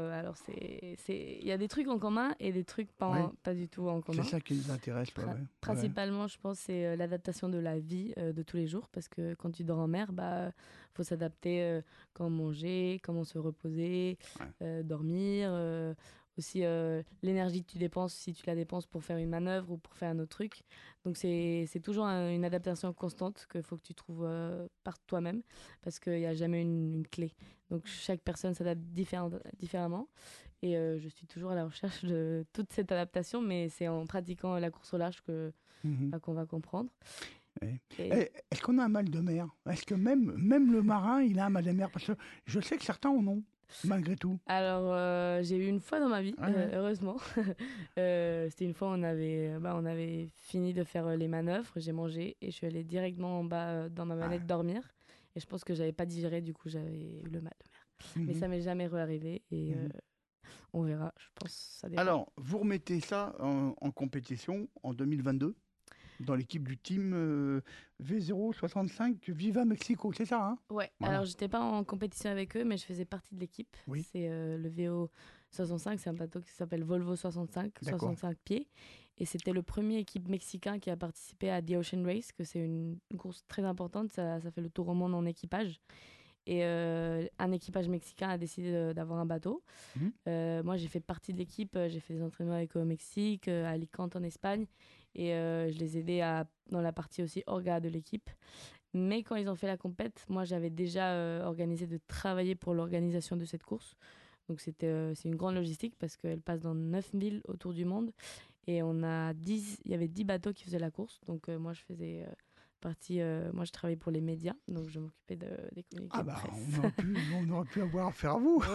il y a des trucs en commun et des trucs pas du tout en commun. C'est ça qui nous intéresse. Principalement, je pense, c'est l'adaptation de la vie de tous les jours, parce que quand tu dors en mer, faut s'adapter, quand manger, comment se reposer, dormir, aussi l'énergie que tu dépenses, si tu la dépenses pour faire une manœuvre ou pour faire un autre truc. Donc c'est toujours une adaptation constante qu'il faut que tu trouves par toi-même, parce qu'il n'y a jamais une clé. Donc chaque personne s'adapte différemment, et je suis toujours à la recherche de toute cette adaptation, mais c'est en pratiquant la course au large qu'on va comprendre. Est-ce qu'on a un mal de mer? Est-ce que même le marin, il a un mal de mer? Parce que je sais que certains en ont, malgré tout. Alors, j'ai eu une fois dans ma vie, heureusement. C'était une fois, on avait fini de faire les manœuvres, j'ai mangé et je suis allée directement en bas dans ma manette dormir. Et je pense que j'avais pas digéré, du coup j'avais eu le mal de mer. Mais ça m'est jamais réarrivé, et on verra, je pense. Ça dépend. Alors, vous remettez ça en compétition en 2022 dans l'équipe du team V065 Viva Mexico, c'est ça, hein? Ouais, voilà. Alors j'étais pas en compétition avec eux, mais je faisais partie de l'équipe. C'est le VO65, c'est un bateau qui s'appelle Volvo 65, 65 pieds. Et c'était le premier équipe mexicain qui a participé à The Ocean Race, que c'est une course très importante, ça fait le tour au monde en équipage. Et un équipage mexicain a décidé d'avoir un bateau. Moi, j'ai fait partie de l'équipe, j'ai fait des entraînements avec eux au Mexique, à Alicante en Espagne, et je les aidais dans la partie aussi orga de l'équipe. Mais quand ils ont fait la compète, moi, j'avais déjà organisé de travailler pour l'organisation de cette course. Donc c'est une grande logistique, parce qu'elle passe dans 9 villes autour du monde. Et il y avait 10 bateaux qui faisaient la course. Donc moi, je faisais partie. Moi, je travaillais pour les médias, donc je m'occupais des communiqués de presse. On aurait pu avoir affaire à vous.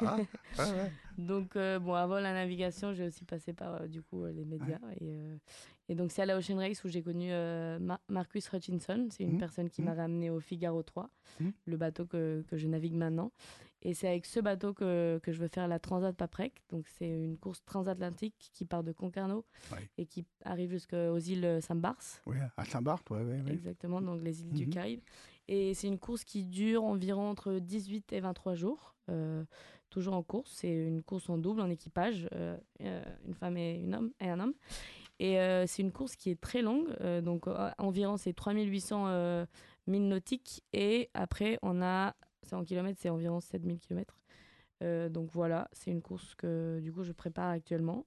Donc avant la navigation, j'ai aussi passé par du coup les médias. Et donc c'est à la Ocean Race où j'ai connu Marcus Hutchinson. C'est une personne qui m'a ramené au Figaro 3, le bateau que je navigue maintenant. Et c'est avec ce bateau que je veux faire la Transat Paprec. Donc c'est une course transatlantique qui part de Concarneau et qui arrive jusqu'aux îles Saint-Barth. Oui, à Saint-Barth, oui. Exactement, donc les îles du Caraïbe. Et c'est une course qui dure environ entre 18 et 23 jours, toujours en course. C'est une course en double, en équipage, une femme et un homme. Et c'est une course qui est très longue, donc environ c'est 3800 milles nautiques, et après c'est en kilomètres, c'est environ 7000 kilomètres. Donc voilà, c'est une course que du coup je prépare actuellement.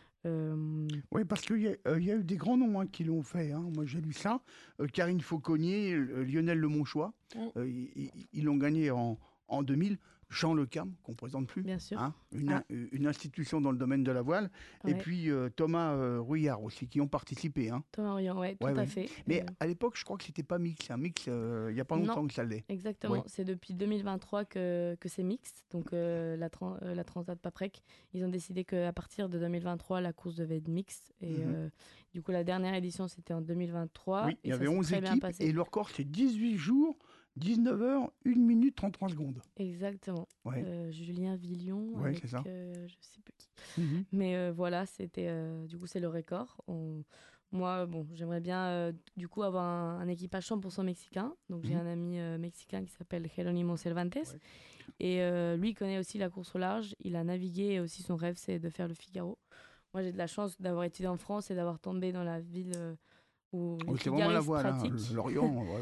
Oui, parce qu'il y a eu des grands noms qui l'ont fait. Moi, j'ai lu ça. Karine Fauconnier, Lionel Lemonchois, ils l'ont gagné en 2000. Jean Le Cam, qu'on ne présente plus. Bien sûr. Une institution dans le domaine de la voile. Ouais. Et puis Thomas Rouillard aussi, qui ont participé. Thomas Rouillard, oui, tout à fait. Mais à l'époque, je crois que ce n'était pas mixte. Un mix, il n'y a pas longtemps que ça l'est. Exactement. C'est depuis 2023 que c'est mixte. Donc la Transat Paprec, ils ont décidé qu'à partir de 2023, la course devait être mixte. Et du coup, la dernière édition, c'était en 2023. Oui, il y avait 11 équipes. Et le record, c'est 18 jours. 19h, 1 minute 33 secondes. Exactement. Julien Villion, avec, c'est ça. Je sais plus qui. Mais voilà, c'était du coup c'est le record. Moi, j'aimerais bien du coup avoir un équipage 100% mexicain. Donc j'ai un ami mexicain qui s'appelle Jerónimo Cervantes. Et lui connaît aussi la course au large. Il a navigué, et aussi son rêve c'est de faire le Figaro. Moi j'ai de la chance d'avoir étudié en France et d'avoir tombé dans la ville où les c'est vraiment la voile, pratiquent. Lorient.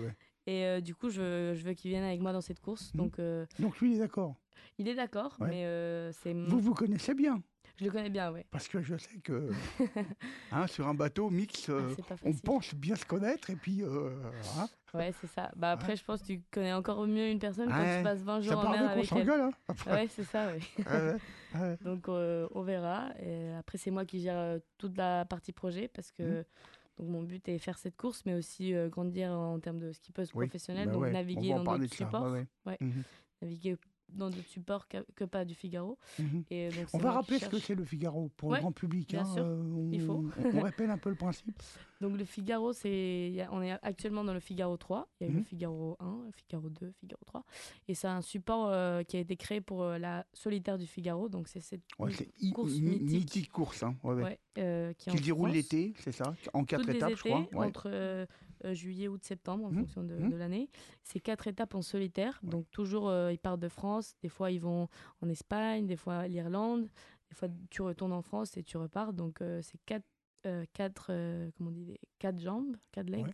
Et du coup, je veux qu'il vienne avec moi dans cette course. Donc lui, il est d'accord. Il est d'accord, mais c'est... Vous connaissez bien. Je le connais bien, oui. Parce que je sais que sur un bateau mix, on pense bien se connaître et puis... Ouais, c'est ça. Bah, après, je pense que tu connais encore mieux une personne quand tu passes 20 jours en mer avec elle. Ça s'engueule, hein, ouais, c'est ça, oui. Donc, on verra. Et après, c'est moi qui gère toute la partie projet parce que donc, mon but est faire cette course, mais aussi grandir en termes de skippeuse professionnelle, donc naviguer dans d'autres supports. Naviguer dans d'autres supports que pas du Figaro. Et donc, on va rappeler ce que c'est le Figaro pour le grand public. Bien sûr, il faut. On rappelle un peu le principe. Donc le Figaro, on est actuellement dans le Figaro 3. Il y a eu le Figaro 1, le Figaro 2, le Figaro 3. Et c'est un support qui a été créé pour la solitaire du Figaro. Donc c'est cette course mythique course. Hein. Qui se déroule l'été, c'est ça, en 4 étapes, je crois. Entre juillet, août, septembre, en fonction de l'année. C'est 4 étapes en solitaire. Donc toujours, ils partent de France. Des fois, ils vont en Espagne, des fois l'Irlande. Des fois, tu retournes en France et tu repars. Donc c'est 4 jambes, 4 legs.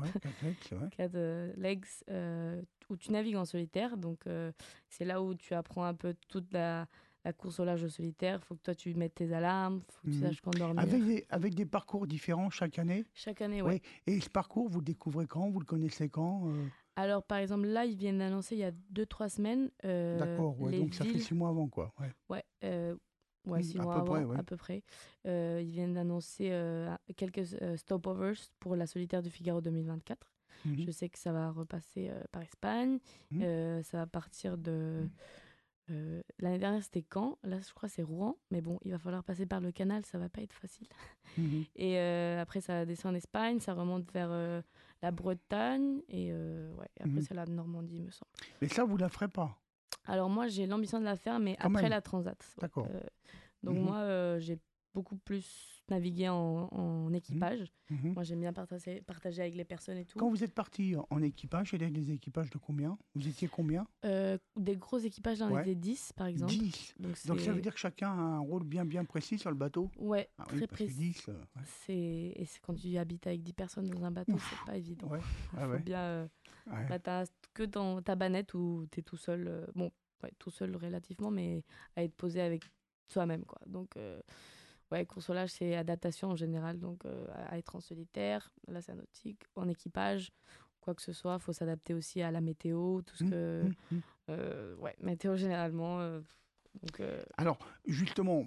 4 legs où tu navigues en solitaire. Donc c'est là où tu apprends un peu toute la course au large au solitaire. Il faut que toi tu mettes tes alarmes, il faut que tu saches quand dormir. Avec des parcours différents chaque année. Chaque année, oui. Et ce parcours, vous le découvrez quand? Vous le connaissez quand? Alors par exemple là, ils viennent d'annoncer il y a 2-3 semaines. D'accord, donc ça fait 6 mois avant quoi. Ouais, 6 mois avant, à peu près. Ils viennent d'annoncer quelques stopovers pour la solitaire du Figaro 2024. Je sais que ça va repasser par Espagne. Ça va partir de... l'année dernière, c'était Caen. Là, je crois que c'est Rouen. Mais bon, il va falloir passer par le canal. Ça va pas être facile. Et après, ça descend en Espagne. Ça remonte vers la Bretagne. Et après, c'est la Normandie, me semble. Mais ça, vous la ferez pas? Alors moi, j'ai l'ambition de la faire, mais après la Transat. D'accord. Donc moi, j'ai beaucoup plus navigué en équipage. Moi, j'aime bien partager avec les personnes et tout. Quand vous êtes parti en équipage, il y avait des équipages de combien? Vous étiez combien? Des gros équipages, on était 10 par exemple. 10. Donc ça veut dire que chacun a un rôle bien précis sur le bateau? Ouais, très précis. 10, Et quand tu habites avec 10 personnes dans un bateau, c'est pas évident. Faut bien... t'as que dans ta banette où t'es tout seul. Tout seul relativement, mais à être posé avec soi-même, quoi. Donc... course au large, c'est adaptation en général, donc à être en solitaire, là c'est nautique, en équipage, quoi que ce soit, il faut s'adapter aussi à la météo, tout ce que... météo généralement. Alors, justement,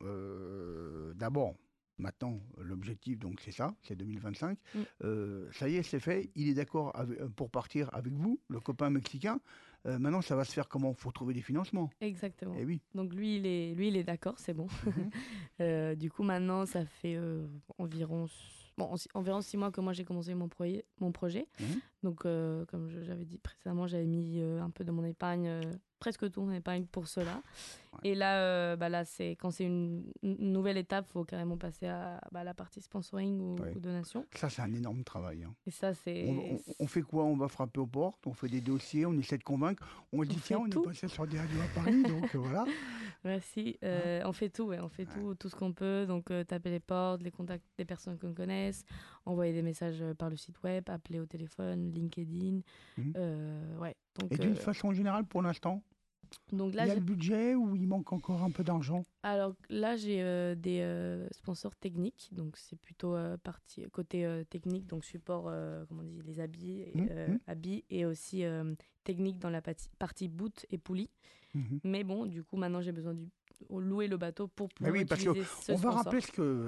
d'abord, maintenant, l'objectif, donc c'est ça, c'est 2025. Ça y est, c'est fait, il est d'accord pour partir avec vous, le copain mexicain. Maintenant, ça va se faire comment? Il faut trouver des financements. Exactement. Et oui. Donc lui, il est d'accord, c'est bon. Du coup, maintenant, ça fait environ 6 mois que moi, j'ai commencé mon projet. Donc, comme j'avais dit précédemment, j'avais mis un peu de mon épargne, presque tout mon épargne pour cela. Et là, quand c'est une nouvelle étape, il faut carrément passer à la partie sponsoring ou donation. Ça, c'est un énorme travail. Hein. Et ça, c'est... On fait quoi? On va frapper aux portes, on fait des dossiers, on essaie de convaincre. On dit, tiens, on est passé sur des radios à Paris, donc voilà. Merci. On fait tout, on fait tout ce qu'on peut. Donc, taper les portes, les contacts des personnes qu'on connaisse, envoyer des messages par le site web, appeler au téléphone, LinkedIn. Donc, et d'une façon générale, pour l'instant, donc là, il y a le budget ou il manque encore un peu d'argent? Alors là, j'ai des sponsors techniques. Donc, c'est plutôt côté technique, donc support, les habits, habits et aussi technique dans la partie boot et poulie. Mais bon, du coup, maintenant, j'ai besoin de louer le bateau pour pouvoir utiliser ce sponsor. On va rappeler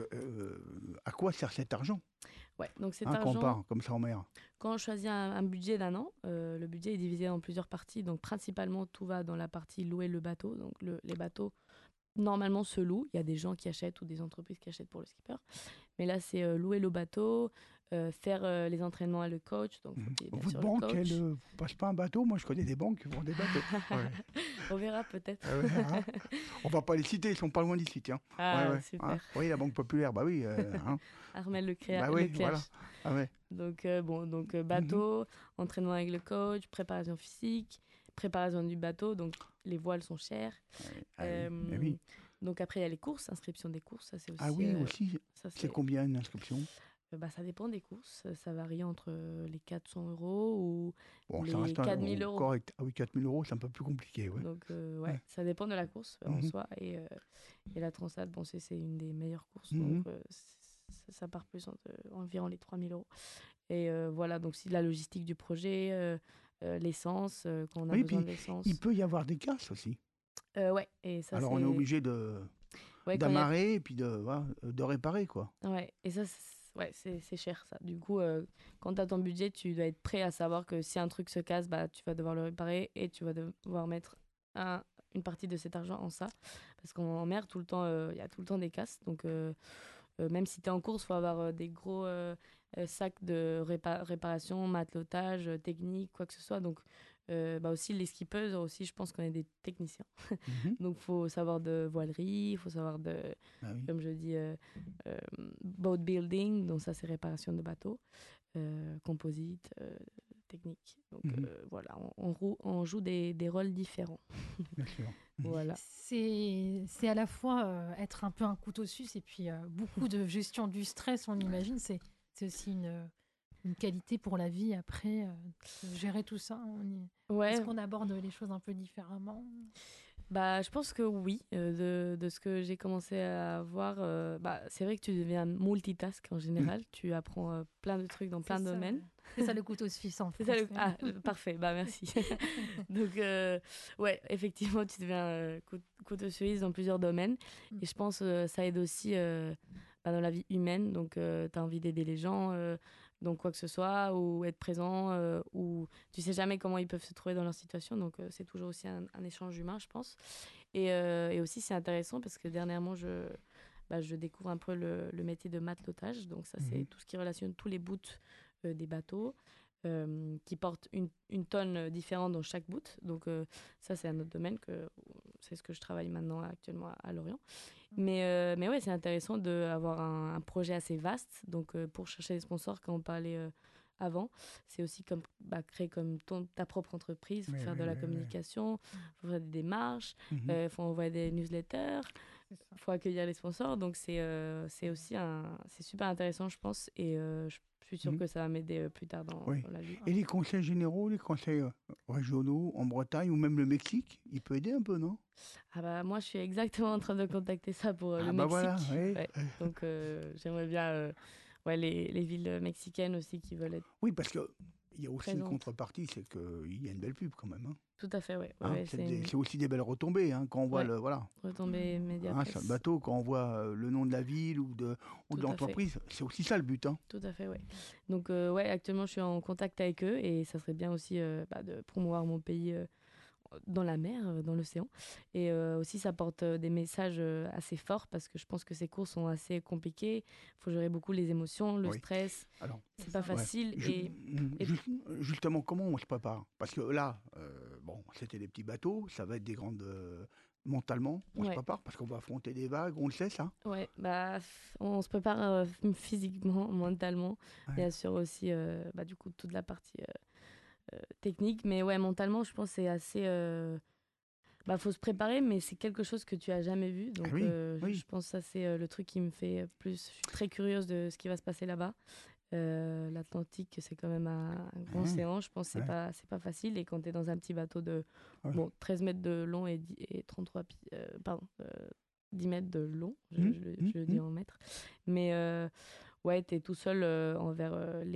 à quoi sert cet argent. Donc cet argent, qu'on part comme ça en mer. Quand on choisit un budget d'1 an, le budget est divisé en plusieurs parties. Donc principalement, tout va dans la partie louer le bateau. Donc les bateaux, normalement, se louent. Il y a des gens qui achètent ou des entreprises qui achètent pour le skipper. Mais là, c'est louer le bateau, faire les entraînements avec le coach. Donc, votre banque, elle ne passe pas un bateau? Moi, je connais des banques qui font des bateaux. On verra peut-être. On ne va pas les citer, ils ne sont pas loin d'ici, tiens. Super. Oui, la Banque Populaire, bah oui. Armel Leclerc. Bah oui, voilà. Donc bateau, entraînement avec le coach, préparation physique, préparation du bateau, donc les voiles sont chères. Donc après, il y a les courses, inscription des courses, ça c'est aussi... Ah oui, aussi. C'est combien une inscription? Ça dépend des courses. Ça varie entre les 400 euros ou les ça reste 4 000 euros. correct. Ah oui, 4 000 euros, c'est un peu plus compliqué. Ouais. Donc, Ouais. ça dépend de la course en soi. Et la Transat, c'est une des meilleures courses. Donc, ça part plus environ les 3 000 euros. Et voilà, donc c'est la logistique du projet, l'essence, quand on a besoin d'essence. Il peut y avoir des casses aussi. Ouais, et ça, alors on est obligé d'amarrer et puis de réparer, quoi. Ouais, et ça, c'est cher, ça. Du coup, quand tu as ton budget, tu dois être prêt à savoir que si un truc se casse, tu vas devoir le réparer et tu vas devoir mettre une partie de cet argent en ça. Parce qu'en mer, tout le temps, il y a tout le temps des casses. Donc, même si tu es en course, il faut avoir des gros sacs de réparation, matelotage, technique, quoi que ce soit. Donc, aussi les skippers, aussi, je pense qu'on est des techniciens. Donc, il faut savoir de voilerie, il faut savoir comme je dis, boat building, donc ça, c'est réparation de bateaux, composite, technique. Donc, voilà, on joue des rôles différents. Bien sûr. Voilà. C'est à la fois être un peu un couteau suisse et puis beaucoup de gestion du stress, on imagine. C'est aussi une qualité pour la vie après, gérer tout ça. Est-ce qu'on aborde les choses un peu différemment ? Je pense que oui, de ce que j'ai commencé à voir, c'est vrai que tu deviens multitask en général, tu apprends plein de trucs dans plein de domaines. C'est ça le couteau suisse en fait. Parfait, merci. Donc, ouais, effectivement, tu deviens couteau suisse dans plusieurs domaines. Et je pense que ça aide aussi dans la vie humaine. Donc, tu as envie d'aider les gens, donc quoi que ce soit, ou être présent, ou tu sais jamais comment ils peuvent se trouver dans leur situation. Donc, c'est toujours aussi un échange humain, je pense. Et aussi, c'est intéressant parce que dernièrement, je découvre un peu le métier de matelotage. Donc, ça, c'est tout ce qui relationne tous les bouts des bateaux qui portent une tonne différente dans chaque bout. Donc, ça, c'est un autre domaine c'est ce que je travaille maintenant actuellement à Lorient. Mais ouais, c'est intéressant d'avoir un projet assez vaste. Donc, pour chercher des sponsors, quand on parlait avant, c'est aussi créer comme ta propre entreprise. Il faut faire de la communication, il faut faire des démarches, il faut envoyer des newsletters, il faut accueillir les sponsors. Donc, c'est aussi c'est super intéressant, je pense. Et je suis sûre que ça va m'aider plus tard dans la vie. Et les conseils généraux, les conseils régionaux en Bretagne ou même le Mexique, il peut aider un peu, non ? Moi, je suis exactement en train de contacter ça pour le Mexique. Voilà, ouais. Donc, j'aimerais bien les villes mexicaines aussi qui veulent être. Oui, parce qu'il y a aussi présentes. une contrepartie, c'est qu'il y a une belle pub quand même. Hein. Tout à fait, oui. C'est aussi des belles retombées quand on voit retombées médias. Sur le bateau, quand on voit le nom de la ville ou de l'entreprise, c'est aussi ça le but. Hein. Tout à fait, oui. Donc, actuellement, je suis en contact avec eux et ça serait bien aussi de promouvoir mon pays dans la mer, dans l'océan. Et aussi, ça porte des messages assez forts parce que je pense que ces courses sont assez compliquées. Il faut gérer beaucoup les émotions, le stress. Alors, c'est pas facile. Justement, comment on se prépare ? Parce que là, c'était des petits bateaux, ça va être des grandes... mentalement, on se prépare parce qu'on va affronter des vagues, on le sait ça ? Ouais, on se prépare physiquement, mentalement. Bien sûr aussi, du coup, toute la partie... technique, mais mentalement, je pense que c'est assez... faut se préparer, mais c'est quelque chose que tu as jamais vu. Donc, je pense que ça, c'est le truc qui me fait plus... Je suis très curieuse de ce qui va se passer là-bas. L'Atlantique, c'est quand même un grand océan. Je pense que c'est pas facile. Et quand tu es dans un petit bateau de 13 mètres de long et 10 mètres de long, je le dis en mètres. Mais tu es tout seul envers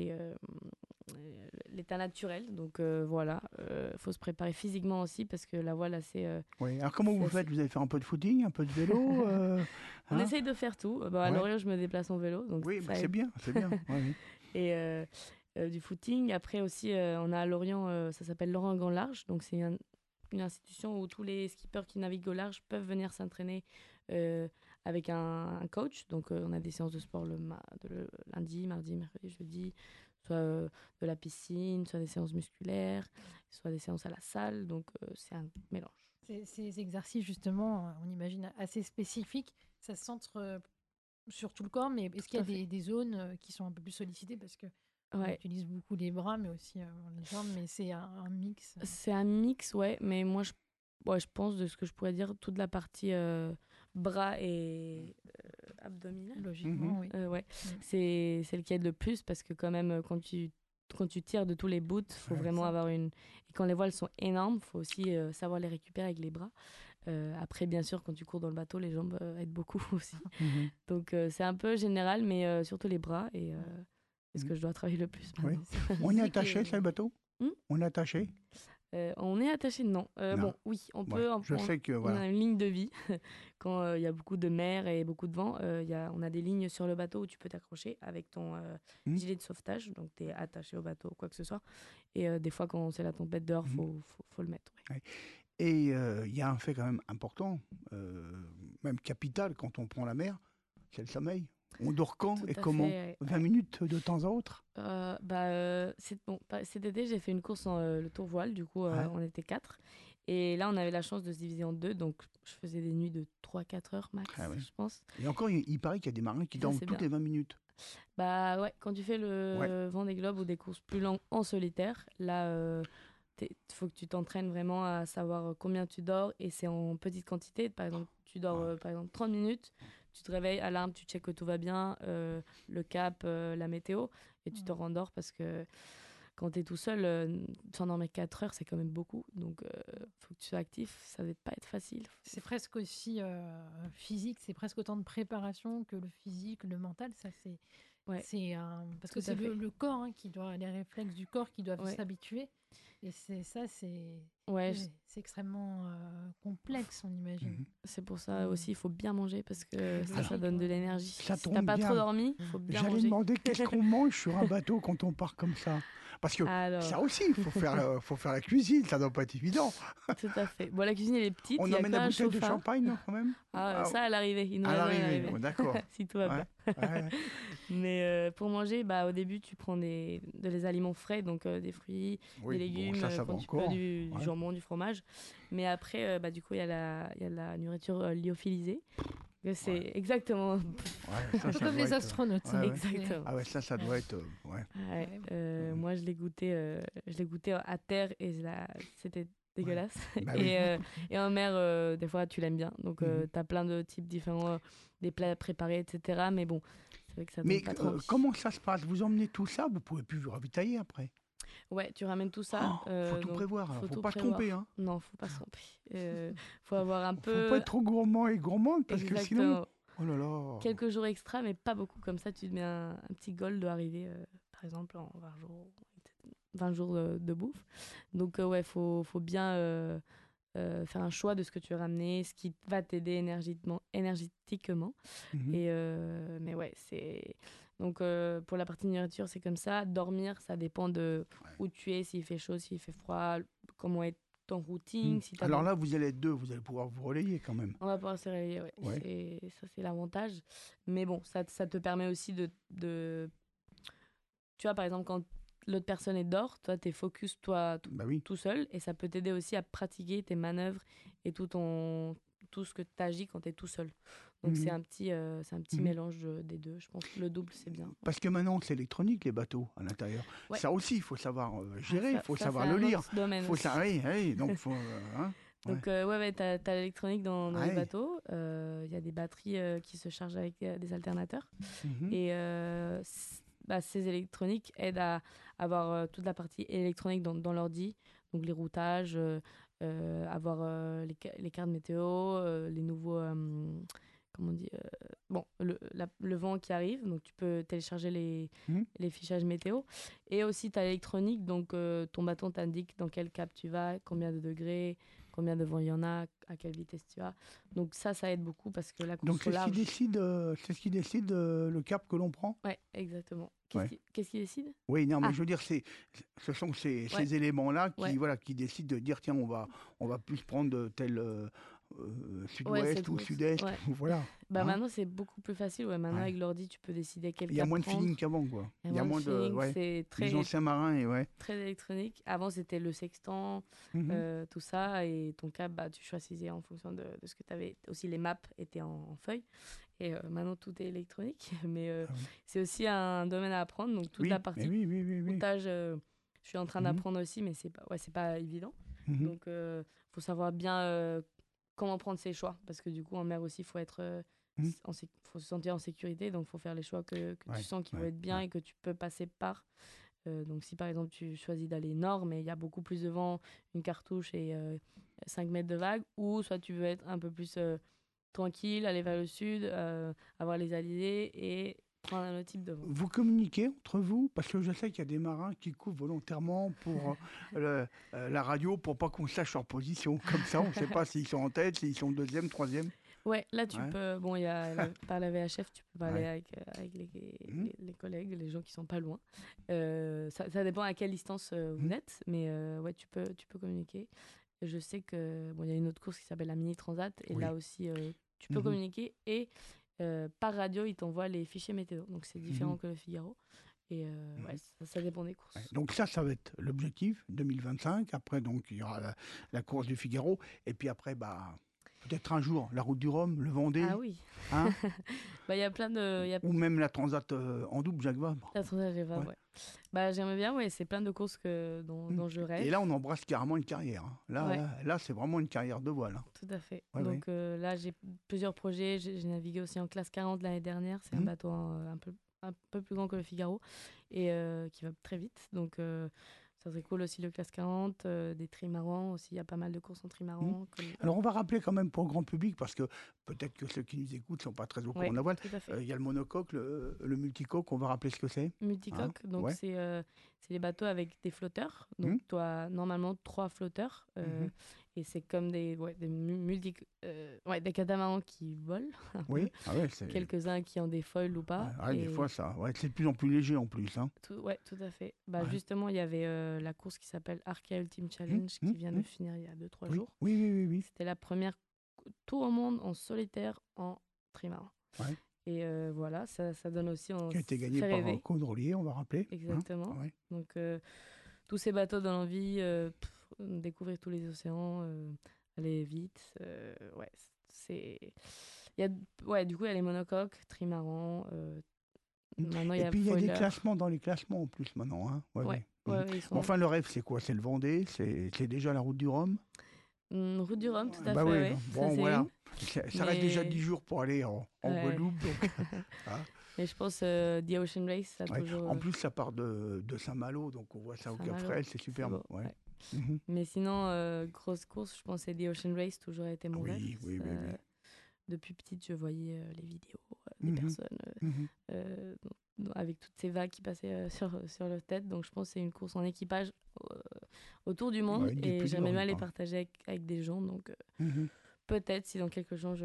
l'état naturel. Donc faut se préparer physiquement aussi parce que la voile, c'est... alors comment vous faites ? Vous allez faire un peu de footing, un peu de vélo On essaye de faire tout. À Lorient, je me déplace en vélo. Donc c'est bien. Et du footing. Après aussi, on a à Lorient, ça s'appelle Lorient Grand Large. Donc c'est une institution où tous les skippers qui naviguent au large peuvent venir s'entraîner avec un coach. Donc on a des séances de sport le lundi, mardi, mercredi, jeudi, soit de la piscine, soit des séances musculaires, soit des séances à la salle. Donc c'est un mélange. Ces exercices justement, on imagine assez spécifiques, ça se centre sur tout le corps, mais est-ce qu'il y a des zones qui sont un peu plus sollicitées parce que on utilise beaucoup les bras, mais aussi les jambes, mais c'est un mix. C'est un mix, mais moi je pense de ce que je pourrais dire, toute la partie bras et abdominale. Logiquement, oui. Ouais. C'est le qui aide le plus parce que quand même, quand tu tires de tous les bouts, il faut vraiment avoir une... Et quand les voiles sont énormes, il faut aussi savoir les récupérer avec les bras. Après, bien sûr, quand tu cours dans le bateau, les jambes aident beaucoup aussi. Donc, c'est un peu général, mais surtout les bras. Et c'est ce que je dois travailler le plus. Oui. On est attaché sur le bateau On est attaché on est attaché, non. Bon, oui, on peut. Je sais que on a une ligne de vie. Quand il y a beaucoup de mer et beaucoup de vent, on a des lignes sur le bateau où tu peux t'accrocher avec ton gilet de sauvetage. Donc, tu es attaché au bateau, quoi que ce soit. Et des fois, quand c'est la tempête dehors, faut le mettre. Oui. Ouais. Et il y a un fait quand même important, même capital quand on prend la mer, c'est le sommeil. On dort quand et comment 20 minutes de temps à autre cet été, j'ai fait une course le tour voile. Du coup, on était 4. Et là, on avait la chance de se diviser en 2. Donc, je faisais des nuits de 3-4 heures max, je pense. Et encore, il paraît qu'il y a des marins qui dorment toutes les 20 minutes. Bah ouais, quand tu fais le Vendée Globe ou des courses plus longues en solitaire, là, il faut que tu t'entraînes vraiment à savoir combien tu dors. Et c'est en petite quantité. Par exemple, tu dors par exemple 30 minutes. Tu te réveilles, alarme, tu checkes que tout va bien, le cap, la météo, et tu te rendors parce que quand tu es tout seul, s'endormir 4 heures, c'est quand même beaucoup. Donc, faut que tu sois actif, ça ne va pas être facile. C'est presque aussi physique, c'est presque autant de préparation que le physique, le mental. Ça, c'est parce que c'est le corps qui doit, les réflexes du corps qui doivent s'habituer. Et c'est extrêmement complexe, on imagine. C'est pour ça aussi, il faut bien manger parce que ça donne de l'énergie. Si t'as pas trop dormi, il faut bien manger. J'allais demander qu'est-ce qu'on mange sur un bateau quand on part comme ça. Parce que ça aussi, il faut faire la cuisine, ça ne doit pas être évident. Tout à fait. Bon, la cuisine, elle est petite. On emmène la bouteille de champagne, non, quand même ça, à l'arrivée. À l'arrivée, d'accord. Si tout va bien. Mais pour manger, au début, tu prends des aliments frais, donc des fruits, des légumes, du jambon, du fromage. Mais après, du coup, il y a la nourriture lyophilisée. C'est exactement... comme les astronautes. Exactement. Ah ouais, ça doit être... Moi, je l'ai goûté à terre et c'était dégueulasse. Et en mer, des fois, tu l'aimes bien. Donc, tu as plein de types différents, des plats préparés, etc. Mais bon, c'est vrai que ça donne pas trop envie. Comment ça se passe ? Vous emmenez tout ça, vous ne pouvez plus vous ravitailler après ? Ouais, tu ramènes tout ça. Faut tout prévoir, faut pas se tromper. Hein. Non, faut pas se tromper. Faut avoir un peu... Faut pas être trop gourmand et gourmande parce que sinon... Oh là là. Quelques jours extra, mais pas beaucoup. Comme ça, tu te mets un petit goal de arriver, par exemple, en 20 jours de bouffe. Donc, faut bien faire un choix de ce que tu veux ramener, ce qui va t'aider énergétiquement. Mais ouais, c'est... Donc, pour la partie nourriture, c'est comme ça. Dormir, ça dépend de où tu es, s'il fait chaud, s'il fait froid, comment est ton routing. Alors là, vous allez être 2, vous allez pouvoir vous relayer quand même. On va pouvoir se relayer, ça, c'est l'avantage. Mais bon, ça te permet aussi de... Tu vois, par exemple, quand l'autre personne est dehors, toi, t'es focus, tout seul. Et ça peut t'aider aussi à pratiquer tes manœuvres et tout ce que tu agis quand tu es tout seul. Donc, c'est un petit mélange des deux. Je pense que le double, c'est bien. Parce que maintenant, c'est électronique, les bateaux à l'intérieur. Ouais. Ça aussi, il faut savoir gérer, il faut savoir le lire. Faut donc, faut... Donc, t'as l'électronique dans les bateaux. Y a des batteries qui se chargent avec des alternateurs. Et ces électroniques aident à avoir toute la partie électronique dans l'ordi. Donc, les routages, avoir les cartes météo, les nouveaux... comment on dit le vent qui arrive, donc tu peux télécharger les fichages météo. Et aussi, tu as l'électronique, donc ton bâton t'indique dans quel cap tu vas, combien de degrés, combien de vent il y en a, à quelle vitesse tu vas. Donc ça aide beaucoup parce que la course au large... Donc c'est ce qui décide le cap que l'on prend ? Ouais, exactement. Qu'est-ce qui décide ? Oui, non, mais je veux dire, ce sont ces éléments-là qui décident de dire, tiens, on va plus prendre tel... sud-ouest ou sud-est, voilà. Maintenant, c'est beaucoup plus facile. Maintenant, avec l'ordi, tu peux décider quel cap prendre. Il y a moins de feeling qu'avant, quoi. Il y a moins de feeling, c'est très... Les anciens marins, très électronique. Avant, c'était le sextant, tout ça, et ton cap, tu choisissais en fonction de ce que tu avais. Aussi, les maps étaient en feuille. Et maintenant, tout est électronique. Mais c'est aussi un domaine à apprendre. Donc, toute la partie routage, je suis en train d'apprendre aussi, mais c'est pas évident. Donc, faut savoir bien... comment prendre ses choix, parce que du coup en mer aussi il faut être faut se sentir en sécurité, donc il faut faire les choix que tu sens qui vont être bien et que tu peux passer par. Donc si par exemple tu choisis d'aller nord, mais il y a beaucoup plus de vent, une cartouche et 5 mètres de vague, ou soit tu veux être un peu plus tranquille, aller vers le sud, avoir les alliés et prendre un autre type de vent. Vous communiquez entre vous? Parce que je sais qu'il y a des marins qui coupent volontairement pour la radio pour pas qu'on sache leur position. Comme ça, on ne sait pas s'ils sont en tête, s'ils sont deuxième, troisième. Ouais, là tu peux. Bon, il y a par la VHF, tu peux parler avec les collègues, les gens qui sont pas loin. Ça dépend à quelle distance vous êtes, mais ouais, tu peux communiquer. Je sais que il y a une autre course qui s'appelle la Mini Transat, et là aussi tu peux communiquer, et par radio ils t'envoient les fichiers météo, donc c'est différent que le Figaro. Et ouais, ça dépend des courses. Ouais. Donc ça va être l'objectif 2025. Après, donc il y aura la course du Figaro, et puis après, peut-être un jour, la route du Rhum, le Vendée. Ah oui. Hein. Il y a plein de... Ou même la Transat en double, Jacques Vabre. La Transat Jacques Vabre, j'aimerais bien, c'est plein de courses dont je rêve. Et là, on embrasse carrément une carrière. Là, c'est vraiment une carrière de voile. Tout à fait. Donc là, j'ai plusieurs projets. J'ai navigué aussi en classe 40 l'année dernière. C'est un bateau un peu plus grand que le Figaro et qui va très vite. Donc... ça serait cool aussi le classe 40, des trimarans aussi, il y a pas mal de courses en trimaran. Alors on va rappeler quand même pour le grand public, parce que peut-être que ceux qui nous écoutent ne sont pas très au courant de la voile. Il y a le monocoque, le multicoque, on va rappeler ce que c'est. Multicoque, donc c'est les bateaux avec des flotteurs. Donc tu as normalement 3 flotteurs. Et c'est comme des catamarans qui volent. Quelques-uns qui ont des foils ou pas. Des fois, c'est de plus en plus léger en plus. Hein. Tout à fait. Justement, il y avait la course qui s'appelle Arkea Ultimate Challenge qui vient de finir il y a 2-3 jours. Oui. C'était la première tour au monde en solitaire en trimaran. Et voilà, ça donne aussi... Qui a été gagné par Caudrelier, on va rappeler. Exactement. Donc, tous ces bateaux donnent envie... découvrir tous les océans, aller vite, du coup il y a les monocoques, trimarans, maintenant et puis il y a des classements dans les classements en plus maintenant, hein. Enfin le rêve c'est quoi? C'est le Vendée, c'est déjà la route du Rhum. Route du Rhum, tout à fait. Ça reste déjà 10 jours pour aller en Guadeloupe. Mais je pense The Ocean Race, ça toujours... En plus ça part de Saint-Malo, donc on voit ça au Cap-Fréhel, c'est superbe. Mais sinon, grosse course, je pense que The Ocean Race toujours été mon rêve. Oui. Depuis petite, je voyais les vidéos des personnes avec toutes ces vagues qui passaient sur leur tête. Donc je pense que c'est une course en équipage autour du monde, et j'aimerais bien les partager avec des gens. Donc peut-être si dans quelques ans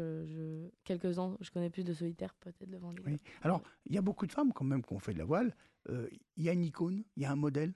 je connais plus de solitaire, peut-être le Vendée. Alors il y a beaucoup de femmes quand même qui ont fait de la voile. Il y a une icône, il y a un modèle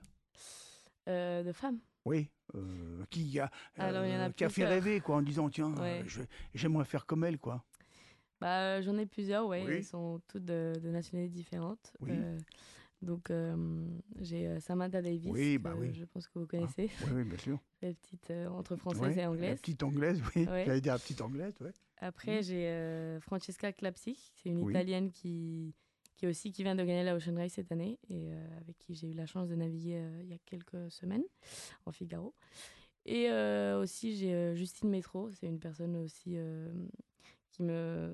de femmes. Oui, qui a fait rêver quoi, en disant tiens, j'aimerais faire comme elle quoi. J'en ai plusieurs, elles sont toutes de nationalités différentes. Donc j'ai Samantha Davis, je pense que vous connaissez. Oui, bien sûr. La petite entre française et anglaise. La petite anglaise, j'allais dire la petite anglaise, Après j'ai Francesca Clapsy, c'est une Italienne qui vient de gagner la Ocean Race cette année, et avec qui j'ai eu la chance de naviguer il y a quelques semaines en Figaro. Et aussi j'ai Justine Métro, c'est une personne aussi qui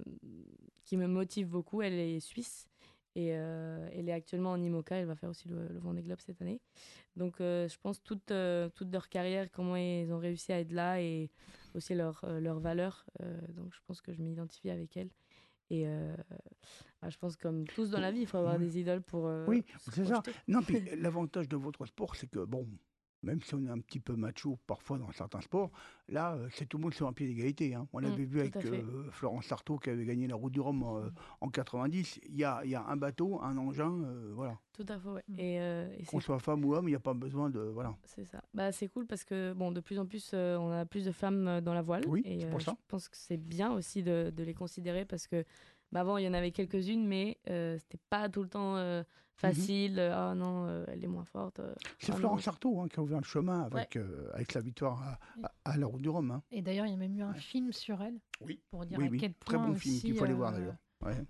me motive beaucoup. Elle est suisse et elle est actuellement en IMOCA, elle va faire aussi le Vendée Globe cette année. Donc je pense toute leur carrière, comment ils ont réussi à être là, et aussi leur valeur. Donc je pense que je m'identifie avec elle. Et je pense comme tous dans la vie, il faut avoir des idoles pour c'est ça. Non, puis l'avantage de votre sport, c'est que même si on est un petit peu macho parfois dans certains sports, là c'est tout le monde sur un pied d'égalité, hein. On l'avait vu avec Florence Artaud qui avait gagné la route du Rhum en 90. Il y a un bateau, un engin, voilà. Tout à fait, et qu'on soit femme ou homme, il n'y a pas besoin de C'est ça. C'est cool parce que de plus en plus on a plus de femmes dans la voile, et c'est pour ça. Je pense que c'est bien aussi de les considérer, parce que avant il y en avait quelques-unes, mais c'était pas tout le temps facile. Ah non, elle est moins forte. C'est Florence Artaud qui a ouvert le chemin avec la victoire à la route du Rhum. Hein. Et d'ailleurs, il y a même eu un film sur elle, pour dire à quel point très bon aussi, film qu'il faut aller voir d'ailleurs.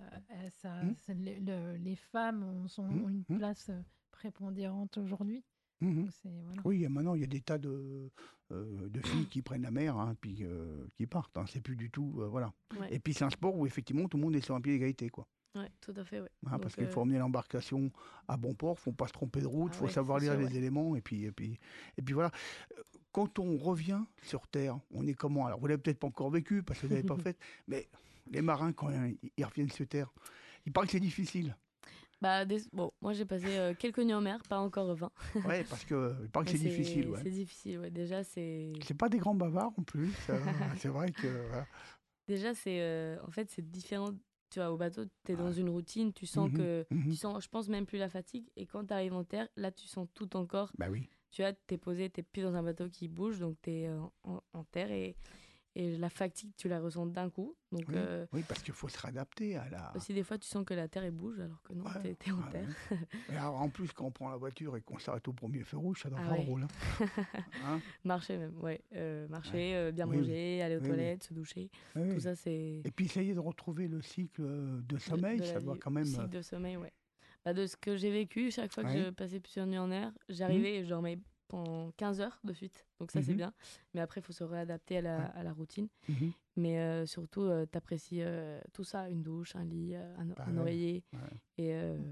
Les femmes ont une place prépondérante aujourd'hui. Voilà. Oui, maintenant, il y a des tas de filles qui prennent la mer, hein, puis qui partent. Hein. C'est plus du tout... voilà. Ouais. Et puis, c'est un sport où, effectivement, tout le monde est sur un pied d'égalité, quoi. Oui, tout à fait, oui. Hein, parce qu'il faut emmener l'embarcation à bon port, il ne faut pas se tromper de route, il faut savoir lire les éléments, et puis voilà. Quand on revient sur Terre, on est comment? Alors, vous ne l'avez peut-être pas encore vécu, parce que vous ne l'avez pas fait, mais les marins, quand ils reviennent sur Terre, il paraît que c'est difficile. Bon, moi j'ai passé quelques nuits en mer, pas encore 20. Ouais, parce que il paraît que c'est difficile. Ouais. C'est difficile, ouais. Déjà c'est. C'est pas des grands bavards en plus. C'est vrai que. Voilà. Déjà c'est, en fait c'est différent. Tu vois, au bateau, tu es dans une routine, tu sens tu sens, je pense même plus la fatigue. Et quand tu arrives en terre, là tu sens tout ton corps. Bah oui. Tu vois, t'es posé, t'es plus dans un bateau qui bouge, donc t'es en terre et la fatigue, tu la ressens d'un coup. Donc, oui, parce qu'il faut se réadapter à la... Aussi, des fois, tu sens que la terre, elle bouge, alors que non, t'es en terre. Et alors, en plus, quand on prend la voiture et qu'on s'arrête au premier feu rouge, ça doit faire drôle. Hein. Marcher même, marcher, bien manger, aller aux toilettes, se doucher. Tout ça, c'est... Et puis, essayer de retrouver le cycle de sommeil, ça doit quand même... Le cycle de sommeil, ouais. De ce que j'ai vécu, chaque fois que je passais plusieurs nuits en air, j'arrivais et je dormais pendant 15 heures de suite. Donc ça, c'est bien. Mais après, il faut se réadapter à la routine. Mais surtout, t'apprécies tout ça, une douche, un lit, un oreiller. Et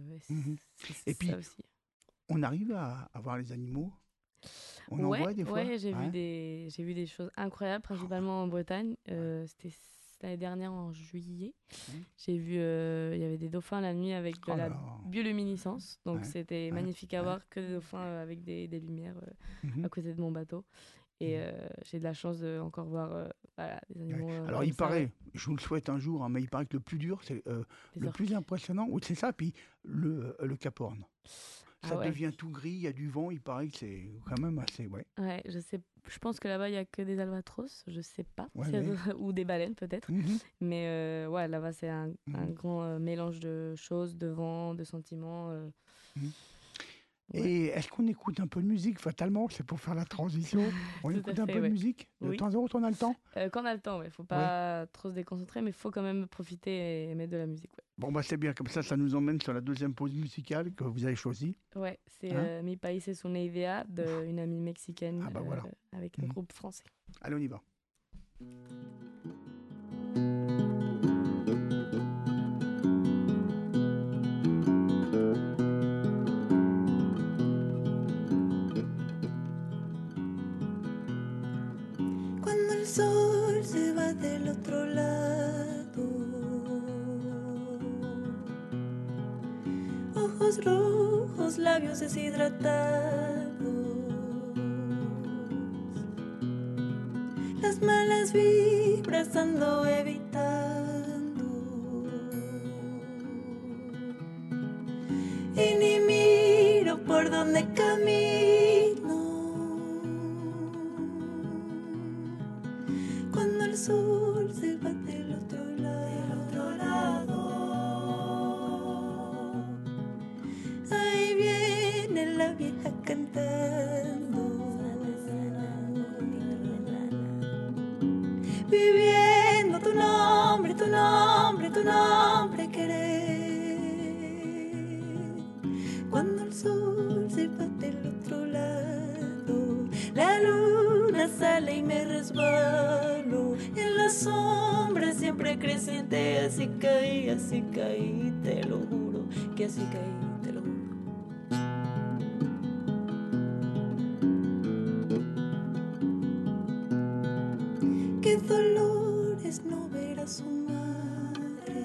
puis, ça aussi. On arrive à voir les animaux? On en voit des fois? Ouais, j'ai vu des choses incroyables, principalement en Bretagne. C'était l'année dernière, en juillet. J'ai vu, il y avait des dauphins la nuit avec de la bioluminescence. Donc c'était magnifique à voir, que des dauphins avec des lumières à côté de mon bateau. Et j'ai de la chance de encore voir des animaux. Alors il paraît, je vous le souhaite un jour, hein, mais il paraît que le plus dur, c'est le plus impressionnant, c'est ça, puis le Cap Horn. Ça devient tout gris, il y a du vent, il paraît que c'est quand même assez... Ouais, je sais. Je pense que là-bas, il n'y a que des albatros, je ne sais pas. Ou des baleines, peut-être. Mais là-bas, c'est un grand mélange de choses, de vent, de sentiments. Et est-ce qu'on écoute un peu de musique? Fatalement, c'est pour faire la transition. On écoute un peu de musique? De temps en temps, on a le temps? Quand on a le temps, il ne faut pas trop se déconcentrer, mais il faut quand même profiter et mettre de la musique. Bon, c'est bien, comme ça nous emmène sur la deuxième pause musicale que vous avez choisie. Ouais, c'est Mi País es una idea d'une amie mexicaine avec un groupe français. Allez, on y va. Cuando el sol se va del otro lado, ojos rojos, labios deshidratados, las malas vibras ando evitando, y ni miro por donde camino. Cuando el sol se va del otro lado, ahí viene la vieja cantando, viviendo tu nombre, tu nombre, tu nombre querer. Cuando el sol se va del otro lado, la luna sale y me resbalo en la sombra siempre creciente. Así caí, te lo juro, que así caí, te lo juro. Qué dolor es no ver a su madre,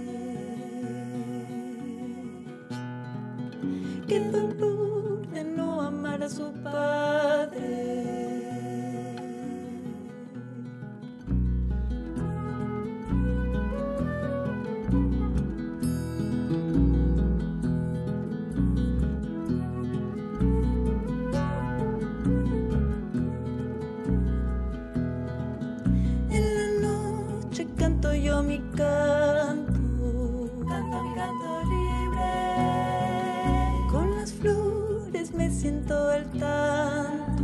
qué dolor de no amar a su padre. Mi canto libre, con las flores me siento al tanto,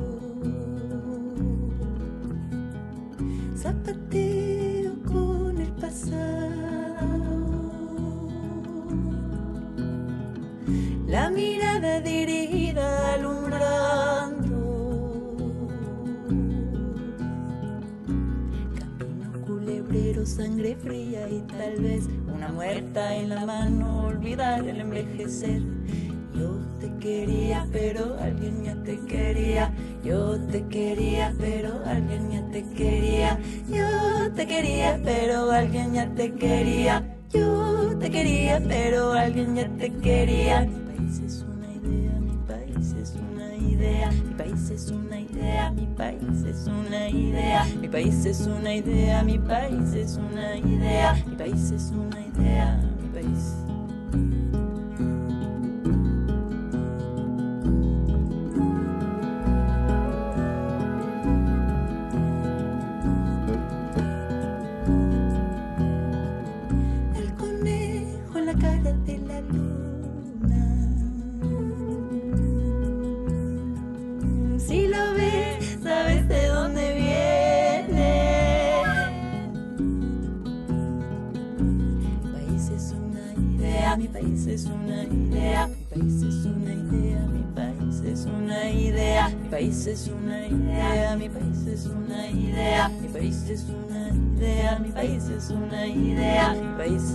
zapateo con el pasado, la mirada dirigida al umbral. sangre fría y tal vez una muerta en la mano, olvidar el envejecer. Yo te quería, pero alguien ya te quería. Yo te quería, pero alguien ya te quería. Yo te quería, pero alguien ya te quería. Yo te quería, pero alguien ya te quería. Mi país es una idea, mi país es una idea. Mi país es una idea, mi país es una idea. Mi país es una idea, mi país es una idea. Mi país es una idea, mi país. Si lo ves, sabes de dónde viene. Mi país es una idea, mi país es una idea. Mi país es una idea, mi país es una idea. Mi país es una idea, mi país es una idea. Mi país es una idea, mi país es una idea. Mi país.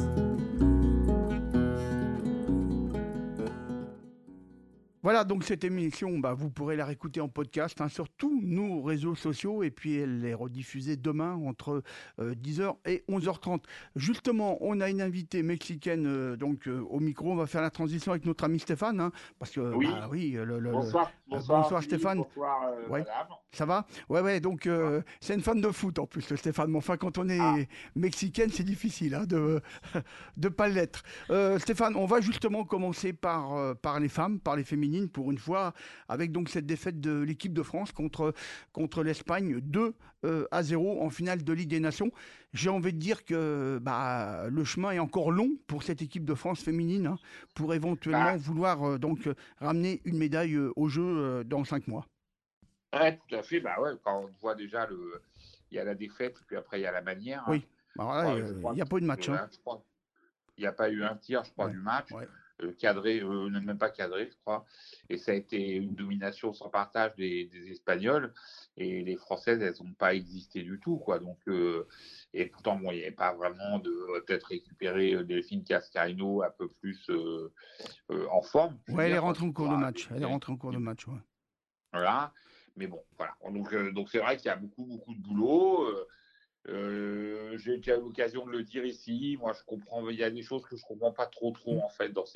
Voilà, donc cette émission, vous pourrez la réécouter en podcast sur tous nos réseaux sociaux et puis elle est rediffusée demain entre 10h et 11h30. Justement, on a une invitée mexicaine au micro. On va faire la transition avec notre ami Stéphane, parce que oui. Bonsoir Stéphane. Bonsoir madame. Ça va ? Ouais, donc c'est une fan de foot en plus, le Stéphane. Mais enfin, quand on est mexicaine, c'est difficile de ne pas l'être. Stéphane, on va justement commencer par les femmes, par les féminines, pour une fois, avec donc cette défaite de l'équipe de France contre l'Espagne 2-0 en finale de Ligue des Nations. J'ai envie de dire que le chemin est encore long pour cette équipe de France féminine, pour éventuellement vouloir ramener une médaille aux Jeux dans 5 mois. Ouais, tout à fait. Quand on voit déjà il y a la défaite, puis après il y a la manière. Oui. Il n'y a pas eu de match. Il n'y a pas eu un tir, je crois, du match. Ouais. Cadré, même pas cadré, je crois. Et ça a été une domination sans partage des Espagnols. Et les Françaises, elles n'ont pas existé du tout, quoi. Donc, et pourtant, il n'y avait pas vraiment peut-être récupérer Delphine Cascarino un peu plus en forme. Ouais, elle est rentrée en cours de match. Ouais. Voilà. Mais bon, voilà. Donc c'est vrai qu'il y a beaucoup de boulot. J'ai déjà eu l'occasion de le dire ici. Moi, je comprends. Il y a des choses que je comprends pas trop en fait dans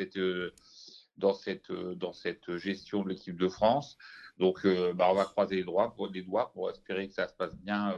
cette gestion de l'équipe de France. Donc, on va croiser les doigts pour espérer que ça se passe bien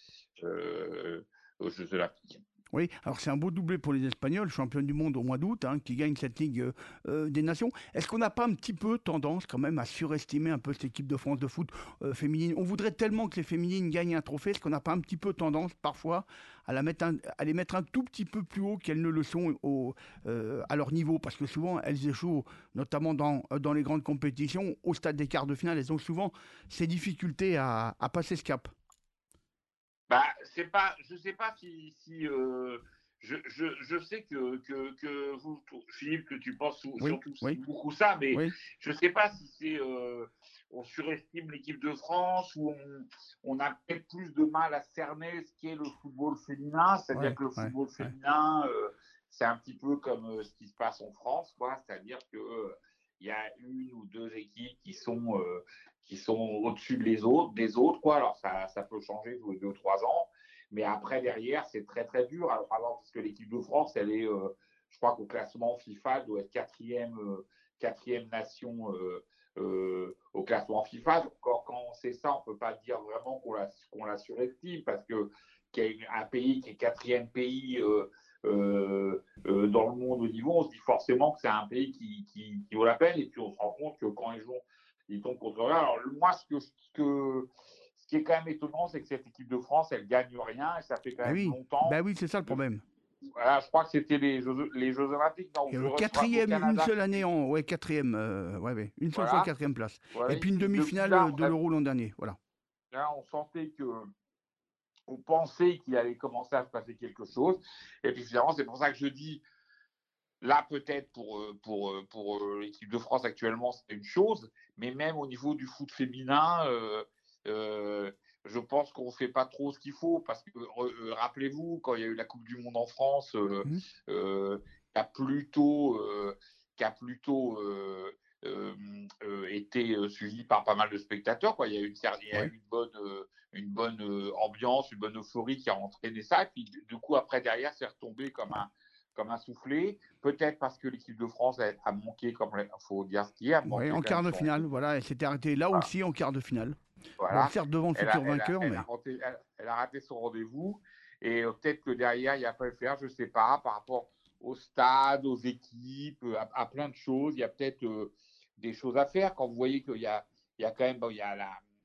aux Jeux Olympiques. Oui, alors c'est un beau doublé pour les Espagnols, championnes du monde au mois d'août, qui gagnent cette Ligue des Nations. Est-ce qu'on n'a pas un petit peu tendance quand même à surestimer un peu cette équipe de France de foot féminine ? On voudrait tellement que les féminines gagnent un trophée. Est-ce qu'on n'a pas un petit peu tendance parfois à les mettre un tout petit peu plus haut qu'elles ne le sont à leur niveau ? Parce que souvent elles échouent, notamment dans les grandes compétitions, au stade des quarts de finale. Elles ont souvent ces difficultés à passer ce cap. Je sais pas si je sais que vous, Philippe, que tu penses surtout beaucoup ça, mais je sais pas si c'est on surestime l'équipe de France ou on a peut-être plus de mal à cerner ce qu'est le football féminin, c'est-à-dire que le football féminin c'est un petit peu comme ce qui se passe en France, quoi, c'est-à-dire que il y a une ou deux équipes qui sont au-dessus des autres, quoi. Alors ça peut changer tous les 2 ou 3 ans, mais après derrière c'est très très dur. Alors parce que l'équipe de France, elle est, je crois qu'au classement FIFA, elle doit être quatrième nation au classement FIFA. Donc, quand on sait ça, on peut pas dire vraiment qu'on la surestime, parce que qu'il y a un pays qui est 4e pays dans le monde au niveau, on se dit forcément que c'est un pays qui vaut la peine, et puis on se rend compte que quand ils tombent contre eux. Alors moi, ce qui est quand même étonnant, c'est que cette équipe de France, elle gagne rien, et ça fait quand même longtemps. Oui, c'est ça le problème. Voilà, je crois que c'était les Jeux Olympiques. Quatrième, une seule année quatrième, une seule fois 4e place. Ouais, et puis une demi-finale de l'Euro l'an dernier. Voilà. Là, on sentait on pensait qu'il allait commencer à se passer quelque chose. Et puis finalement, c'est pour ça que je dis, là, peut-être pour l'équipe de France actuellement, c'est une chose, mais même au niveau du foot féminin, je pense qu'on ne fait pas trop ce qu'il faut parce que, rappelez-vous, quand il y a eu la Coupe du Monde en France, qui a plutôt été suivi par pas mal de spectateurs, quoi. Il y a eu une bonne ambiance, une bonne euphorie qui a entraîné ça. Et puis, du coup, après, derrière, c'est retombé comme un soufflé. Peut-être parce que l'équipe de France a manqué, comme il faut dire ce qu'il y a. Oui, en quart de finale, voilà. Elle s'était arrêtée là aussi en quart de finale. Voilà. Bon, certes, devant le futur vainqueur, mais... Elle a raté son rendez-vous. Et peut-être que derrière, il n'y a pas à le faire, je ne sais pas, par rapport au stade, aux équipes, à plein de choses. Il y a peut-être des choses à faire. Quand vous voyez qu'il y a quand même il y a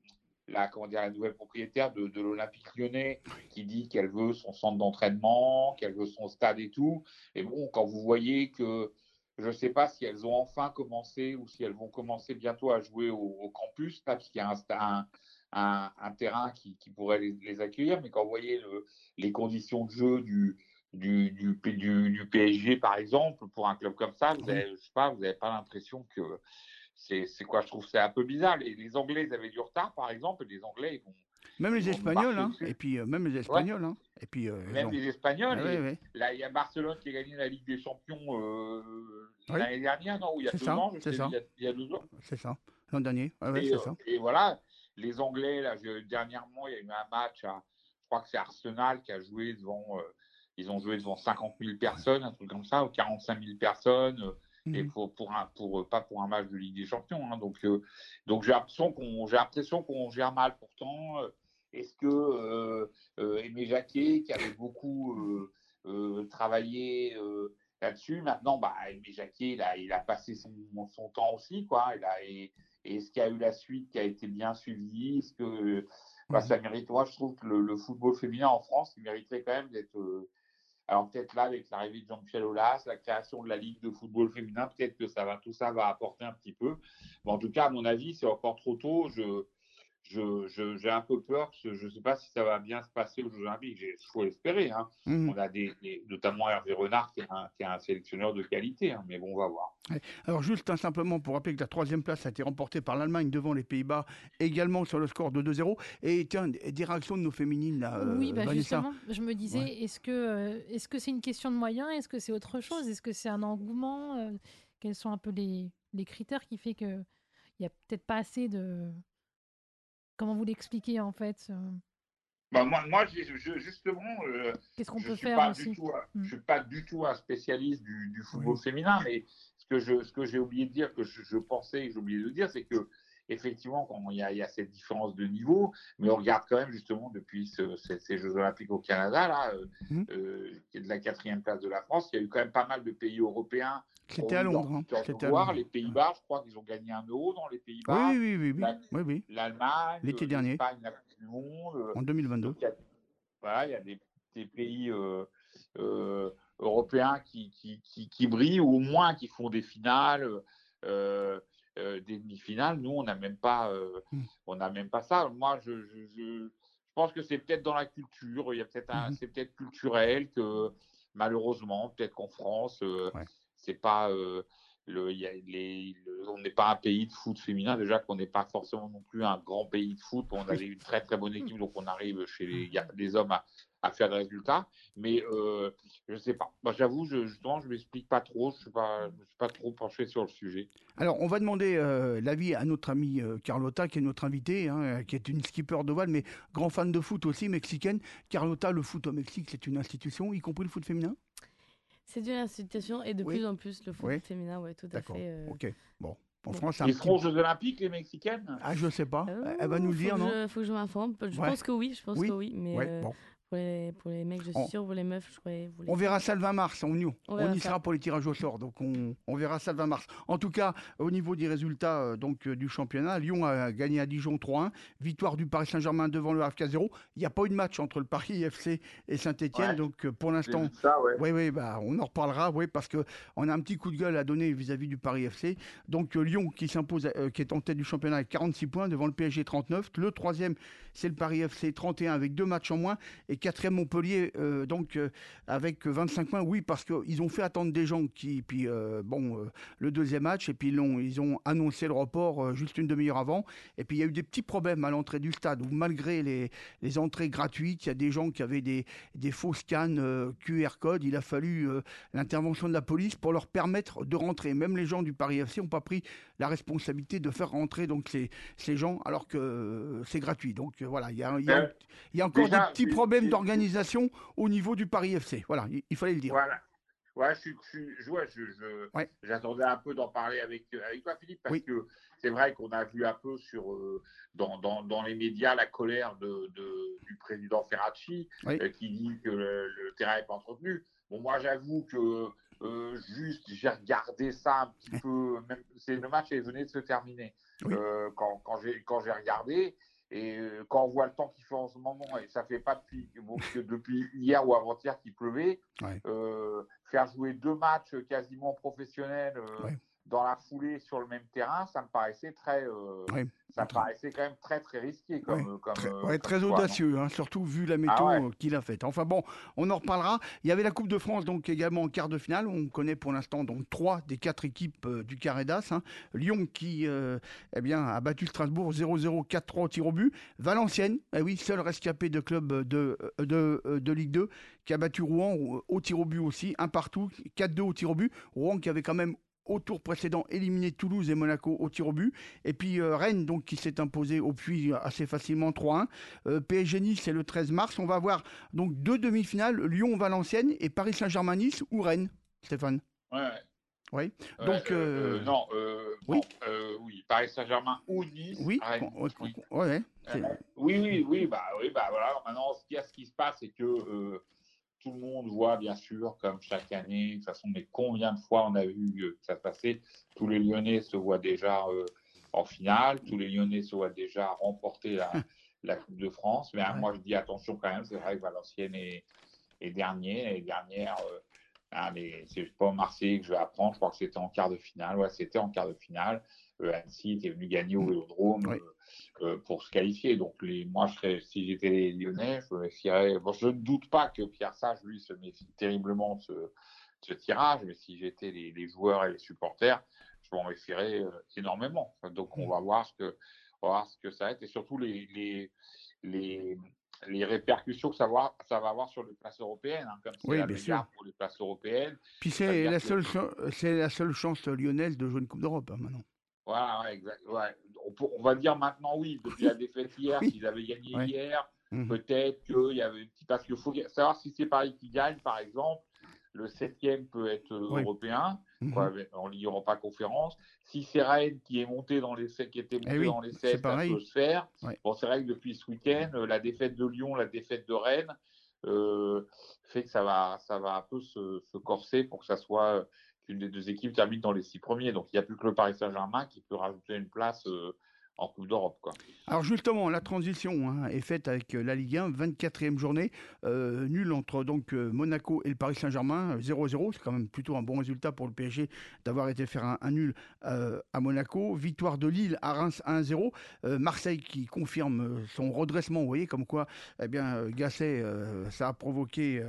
la nouvelle propriétaire de l'Olympique Lyonnais qui dit qu'elle veut son centre d'entraînement, qu'elle veut son stade et tout. Et bon, quand vous voyez que je ne sais pas si elles ont enfin commencé ou si elles vont commencer bientôt à jouer au campus, là, parce qu'il y a un terrain qui pourrait les accueillir. Mais quand vous voyez les conditions de jeu du PSG, par exemple, pour un club comme ça, vous n'avez pas l'impression que c'est quoi, je trouve que c'est un peu bizarre. Les Anglais, ils avaient du retard, par exemple, et les Anglais, ils vont... Même les Espagnols, hein. Et puis même les Espagnols, hein. Et puis les Espagnols. Là, il y a Barcelone qui a gagné la Ligue des Champions l'année dernière, non? Ou il y a 2 ans, il y a 2 ans. C'est ça. L'an dernier. C'est ça. Et voilà, les Anglais, là, dernièrement, il y a eu un match, je crois que c'est Arsenal qui a joué devant, ils ont joué devant 50 000 personnes, un truc comme ça, ou 45 000 personnes. Et pas pour un match de Ligue des Champions, hein. Donc j'ai l'impression qu'on gère mal. Pourtant, est-ce que Aimé Jacquet, qui avait beaucoup travaillé là-dessus, maintenant, Aimé Jacquet, il a passé son temps aussi, quoi. Et est-ce qu'il y a eu la suite qui a été bien suivie? Est-ce que ça mérite? Moi, je trouve que le football féminin en France, il mériterait quand même d'être... Alors peut-être là, avec l'arrivée de Jean-Michel Aulas, la création de la Ligue de football féminin, peut-être que tout ça va apporter un petit peu. Mais en tout cas, à mon avis, c'est encore trop tôt. J'ai un peu peur, parce que je ne sais pas si ça va bien se passer aux Jeux Olympiques. Il faut l'espérer, hein. On a notamment Hervé Renard, qui est un sélectionneur de qualité, hein. Mais bon, on va voir. Alors juste simplement pour rappeler que la 3e place a été remportée par l'Allemagne devant les Pays-Bas, également sur le score de 2-0. Et tiens, des réactions de nos féminines là. Oui, justement, je me disais, est-ce que c'est une question de moyens? Est-ce que c'est autre chose? Est-ce que c'est un engouement? Quels sont un peu les critères qui fait qu'il n'y a peut-être pas assez de... Comment vous l'expliquez en fait? Moi, justement, qu'est-ce qu'on peut faire aussi? Je ne suis pas du tout un spécialiste du football féminin, mais ce que j'ai oublié de dire, que je pensais, que j'ai oublié de dire, c'est que effectivement, quand il y a cette différence de niveau, mais on regarde quand même justement depuis ces Jeux Olympiques au Canada, là, qui est de la 4e place de la France, il y a eu quand même pas mal de pays européens. C'était à Londres. Les Pays-Bas, je crois qu'ils ont gagné 1 euro dans les Pays-Bas. Oui. L'Allemagne, l'été dernier. l'Espagne, la Coupe du Monde. En 2022. Il y a des pays européens qui brillent, ou au moins qui font des finales. Des demi-finales, nous on n'a même pas ça. Moi je pense que c'est peut-être dans la culture, il y a peut-être c'est peut-être culturel, que malheureusement peut-être qu'en France c'est pas on n'est pas un pays de foot féminin, déjà qu'on n'est pas forcément non plus un grand pays de foot. On avait une très très bonne équipe, donc on arrive chez les hommes à faire des résultats, mais je ne sais pas. Moi, j'avoue, justement, je ne m'explique pas trop, je ne me suis pas trop penché sur le sujet. Alors, on va demander l'avis à notre amie Carlota, qui est notre invitée, hein, qui est une skipper d'ovale, mais grand fan de foot aussi, mexicaine. Carlota, le foot au Mexique, c'est une institution, y compris le foot féminin? C'est une institution, et de plus en plus, le foot féminin, tout à fait. Ok, bon. En France, ils seront aux Jeux Olympiques, les Mexicaines? Je ne sais pas. Elle va nous le dire, non? Il faut que je m'informe. Je pense que oui, que oui, mais bon. Pour les mecs, je suis sûre, pour les meufs, je crois. On verra ça le 20 mars, on y sera pour les tirages au sort, donc on verra ça le 20 mars. En tout cas, au niveau des résultats du championnat, Lyon a gagné à Dijon 3-1, victoire du Paris Saint-Germain devant le Havre 4-0. Il n'y a pas eu de match entre le Paris FC et Saint-Etienne, donc pour l'instant, on en reparlera, parce qu'on a un petit coup de gueule à donner vis-à-vis du Paris FC. Donc Lyon qui s'impose, qui est en tête du championnat avec 46 points devant le PSG 39. Le 3e, c'est le Paris FC 31 avec 2 matchs en moins, et quatrième Montpellier, avec 25 points. Oui, parce qu'ils ont fait attendre des gens le deuxième match, et puis ils ont annoncé le report juste une demi-heure avant. Et puis il y a eu des petits problèmes à l'entrée du stade, où malgré les entrées gratuites, il y a des gens qui avaient des faux scans QR code. Il a fallu l'intervention de la police pour leur permettre de rentrer. Même les gens du Paris FC n'ont pas pris la responsabilité de faire rentrer donc ces gens, alors que c'est gratuit. Donc voilà, il y a encore des petits problèmes d'organisation au niveau du Paris FC. Voilà, il fallait le dire. Voilà. Ouais, j'attendais un peu d'en parler avec toi, Philippe, parce que c'est vrai qu'on a vu un peu dans les médias la colère du président Ferracci, qui dit que le terrain n'est pas entretenu. Bon, moi, j'avoue que j'ai regardé ça un petit peu. Le match venait de se terminer. Quand j'ai regardé. Et quand on voit le temps qu'il fait en ce moment, et ça ne fait pas depuis hier ou avant-hier qu'il pleuvait, faire jouer 2 matchs quasiment professionnels dans la foulée sur le même terrain, ça me paraissait paraissait quand même très très risqué très audacieux, surtout vu la météo qu'il a faite. Enfin bon, on en reparlera. Il y avait la Coupe de France donc également en quart de finale. On connaît pour l'instant donc 3 des 4 équipes du carré d'As. Lyon qui a battu Strasbourg 0-0, 4-3 au tir au but. Valenciennes, seul rescapé de club de Ligue 2, qui a battu Rouen au tir au but aussi, 1-1, 4-2 au tir au but. Rouen qui avait quand même au tour précédent éliminé Toulouse et Monaco au tir au but. Et puis Rennes donc qui s'est imposé au Puy assez facilement 3-1. PSG Nice, c'est le 13 mars. On va avoir donc 2 demi-finales, Lyon-Valenciennes et Paris Saint-Germain-Nice ou Rennes, Stéphane. Oui. Donc oui, Paris Saint-Germain ou Nice. Oui. Rennes, oui. Bah voilà. Maintenant, ce qui se passe, c'est que tout le monde voit, bien sûr, comme chaque année, de toute façon, mais combien de fois on a vu que ça se passait. Tous les Lyonnais se voient déjà en finale, tous les Lyonnais se voient déjà remporter la Coupe de France. Mais moi, je dis attention quand même, c'est vrai que Valenciennes est dernier. Et dernière, c'est pas au Marseille que je vais apprendre, je crois que c'était en quart de finale. Ouais, c'était en quart de finale. Annecy était venu gagner au Vélodrome pour se qualifier. Donc, moi, si j'étais les Lyonnais, je me méfierais. Bon, je ne doute pas que Pierre Sage, lui, se méfie terriblement de ce tirage, mais si j'étais les joueurs et les supporters, je m'en méfierais énormément. Donc, on va voir ce que ça va être, et surtout les répercussions que ça va avoir sur les places européennes, comme c'est la bagarre pour les places européennes. Puis c'est la seule chance lyonnaise de jouer une Coupe d'Europe maintenant. Voilà, exact. Ouais. On va dire maintenant oui, depuis la défaite hier, s'ils avaient gagné hier, peut-être qu'il y avait parce qu'il faut savoir si c'est Paris qui gagne, par exemple, le 7e peut être européen, en Ligue Europa Conférence. Si c'est Rennes qui est monté dans les 7, dans les 7, ça peut se faire. Bon, c'est vrai que depuis ce week-end, la défaite de Lyon, la défaite de Rennes, fait que ça va un peu se corser pour que ça soit qu'une des 2 équipes termine dans les 6 premiers. Donc, il n'y a plus que le Paris Saint-Germain qui peut rajouter une place en Coupe d'Europe. Alors justement, la transition est faite avec la Ligue 1, 24e journée, nul entre donc Monaco et le Paris Saint-Germain, 0-0. C'est quand même plutôt un bon résultat pour le PSG d'avoir été faire un nul à Monaco. Victoire de Lille à Reims 1-0. Marseille qui confirme son redressement. Vous voyez comme quoi Gasset, ça a provoqué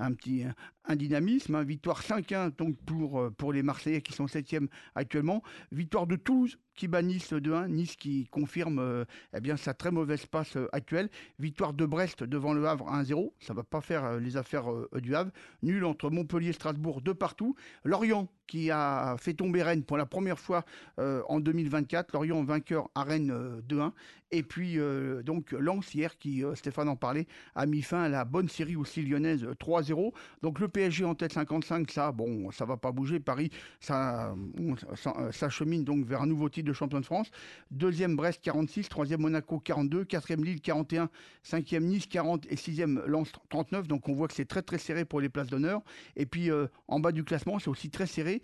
un dynamisme. Victoire 5-1 donc pour les Marseillais qui sont 7e actuellement. Victoire de Toulouse qui bat Nice 2-1. Nice qui confirme sa très mauvaise passe actuelle. Victoire de Brest devant le Havre 1-0. Ça ne va pas faire les affaires du Havre. Nul entre Montpellier et Strasbourg 2-2. Lorient qui a fait tomber Rennes pour la première fois en 2024. Lorient vainqueur à Rennes 2-1. Et puis donc Lens hier qui, Stéphane en parlait, a mis fin à la bonne série aussi lyonnaise 3-0. Donc le PSG en tête 55, ça va pas bouger. Paris, ça chemine donc vers un nouveau titre de champion de France. 2e Brest 46, 3e Monaco 42, 4e Lille 41, 5e Nice 40 et 6e Lens 39. Donc on voit que c'est très très serré pour les places d'honneur. Et puis en bas du classement, c'est aussi très serré.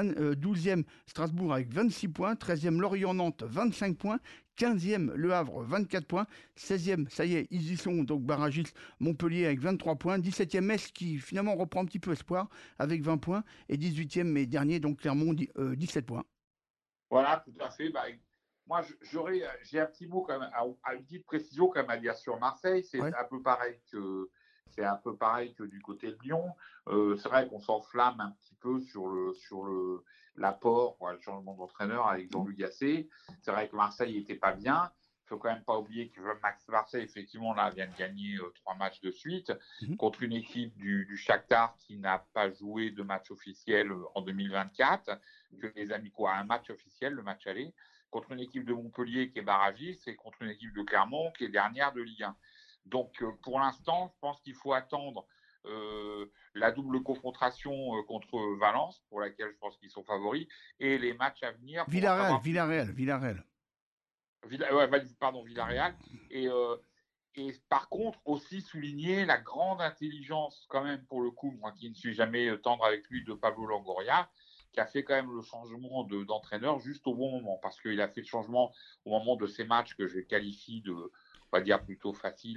12e Strasbourg avec 26 points, 13e Lorient-Nantes 25 points, 15e Le Havre 24 points, 16e ça y est ils y sont donc barragistes Montpellier avec 23 points, 17e Metz qui finalement reprend un petit peu espoir avec 20 points et 18e et dernier donc Clermont 17 points. Voilà, tout à fait. Moi j'ai un petit mot quand même, une petite précision quand même à dire sur Marseille, c'est un peu pareil que c'est un peu pareil que du côté de Lyon. C'est vrai qu'on s'enflamme un petit peu sur l'apport, le changement d'entraîneur avec Jean-Luc Gasset. C'est vrai que Marseille n'était pas bien. Il ne faut quand même pas oublier que Marseille, effectivement, là, vient de gagner 3 matchs de suite contre une équipe du Shakhtar qui n'a pas joué de match officiel en 2024, que les amicaux a un match officiel, le match aller, contre une équipe de Montpellier qui est barragiste et contre une équipe de Clermont qui est dernière de Ligue 1. Donc, pour l'instant, je pense qu'il faut attendre la double confrontation contre Valence, pour laquelle je pense qu'ils sont favoris, et les matchs à venir. Villarreal. Villarreal. Et par contre, aussi souligner la grande intelligence, quand même, pour le coup, moi qui ne suis jamais tendre avec lui, de Pablo Longoria, qui a fait quand même le changement d'entraîneur juste au bon moment, parce qu'il a fait le changement au moment de ces matchs que je qualifie de, on va dire, plutôt facile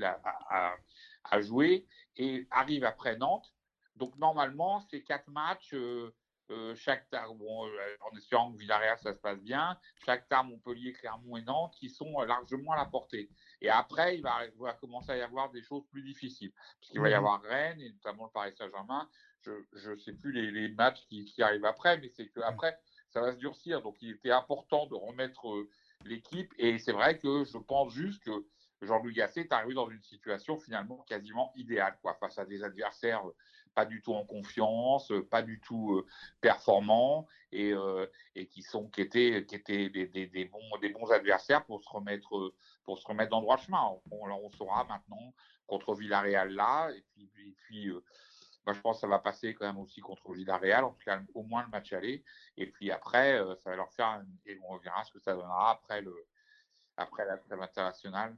à jouer, et arrive après Nantes. Donc, normalement, ces 4 matchs... Shakhtar, en espérant que Villarreal ça se passe bien, Shakhtar, Montpellier, Clermont et Nantes qui sont largement à la portée. Et après, il va commencer à y avoir des choses plus difficiles, puisqu'il va y avoir Rennes et notamment le Paris Saint-Germain. Je ne sais plus les matchs qui arrivent après, mais c'est qu'après, ça va se durcir. Donc, il était important de remettre l'équipe. Et c'est vrai que je pense juste que Jean-Luc Gasset est arrivé dans une situation finalement quasiment idéale, face à des adversaires pas du tout en confiance, pas du tout performants et qui étaient des bons adversaires pour se remettre dans le droit chemin. On saura maintenant contre Villarreal là, et puis moi je pense que ça va passer quand même aussi contre Villarreal, en tout cas au moins le match aller, et puis après ça va leur faire et on verra ce que ça donnera après la trêve internationale.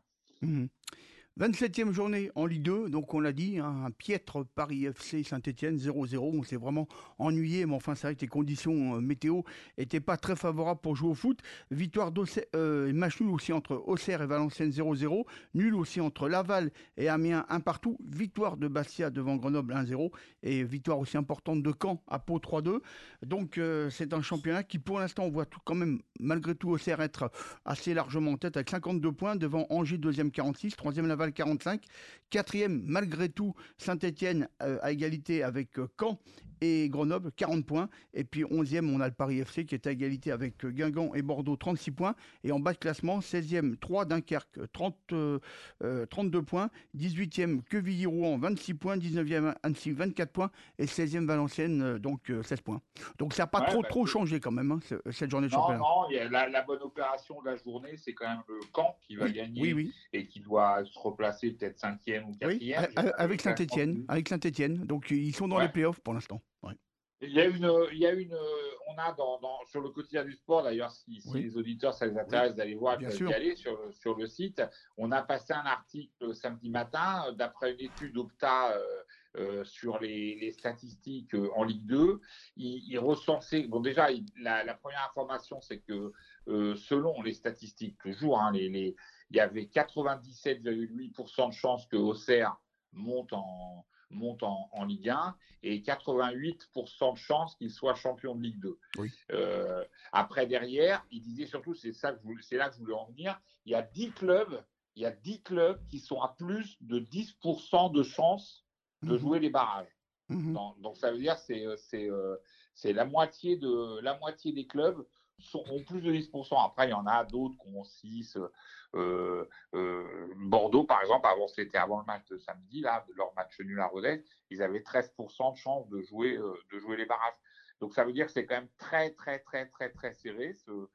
27e journée en Ligue 2, donc on l'a dit, un piètre Paris FC Saint-Etienne 0-0, on s'est vraiment ennuyé, mais enfin c'est vrai que les conditions météo n'étaient pas très favorables pour jouer au foot. Victoire match nul aussi entre Auxerre et Valenciennes 0-0, nul aussi entre Laval et Amiens 1-1, victoire de Bastia devant Grenoble 1-0 et victoire aussi importante de Caen à Pau 3-2. Donc c'est un championnat qui pour l'instant on voit quand même malgré tout Auxerre être assez largement en tête avec 52 points devant Angers 2e 46, 3e Laval 45, 4e malgré tout Saint-Etienne à égalité avec Caen et Grenoble 40 points, et puis 11e on a le Paris FC qui est à égalité avec Guingamp et Bordeaux 36 points, et en bas de classement 16e 3 Dunkerque 32 points, 18e Quevilly-Rouen 26 points, 19e Annecy 24 points et 16e Valenciennes donc 16 points. Donc ça n'a pas trop changé quand même cette journée de championnat. Non, la bonne opération de la journée, c'est quand même le Caen qui va gagner et qui doit se replacer peut-être 5e ou 4e. Avec Saint-Etienne. Donc ils sont dans les playoffs pour l'instant. Ouais. Il y a on a sur le quotidien du sport, d'ailleurs, si les auditeurs, ça les intéresse d'aller voir, ils peuvent y aller sur le site. On a passé un article samedi matin, d'après une étude Opta sur les statistiques en Ligue 2. Il recensait, déjà, la première information, c'est que selon les statistiques, toujours, il y avait 97,8% de chances que Auxerre monte en Ligue 1 et 88% de chances qu'il soit champion de Ligue 2. Oui. Après, derrière, il disait surtout, c'est là que je voulais en venir, il y a 10 clubs qui sont à plus de 10% de chances de jouer les barrages. Donc, ça veut dire que c'est la moitié des clubs ont plus de 10%. Après, il y en a d'autres qui ont 6. Bordeaux, par exemple, c'était avant le match de samedi, là, leur match nul à Rodez, ils avaient 13% de chance de jouer les barrages. Donc, ça veut dire que c'est quand même très, très, très, très, très serré,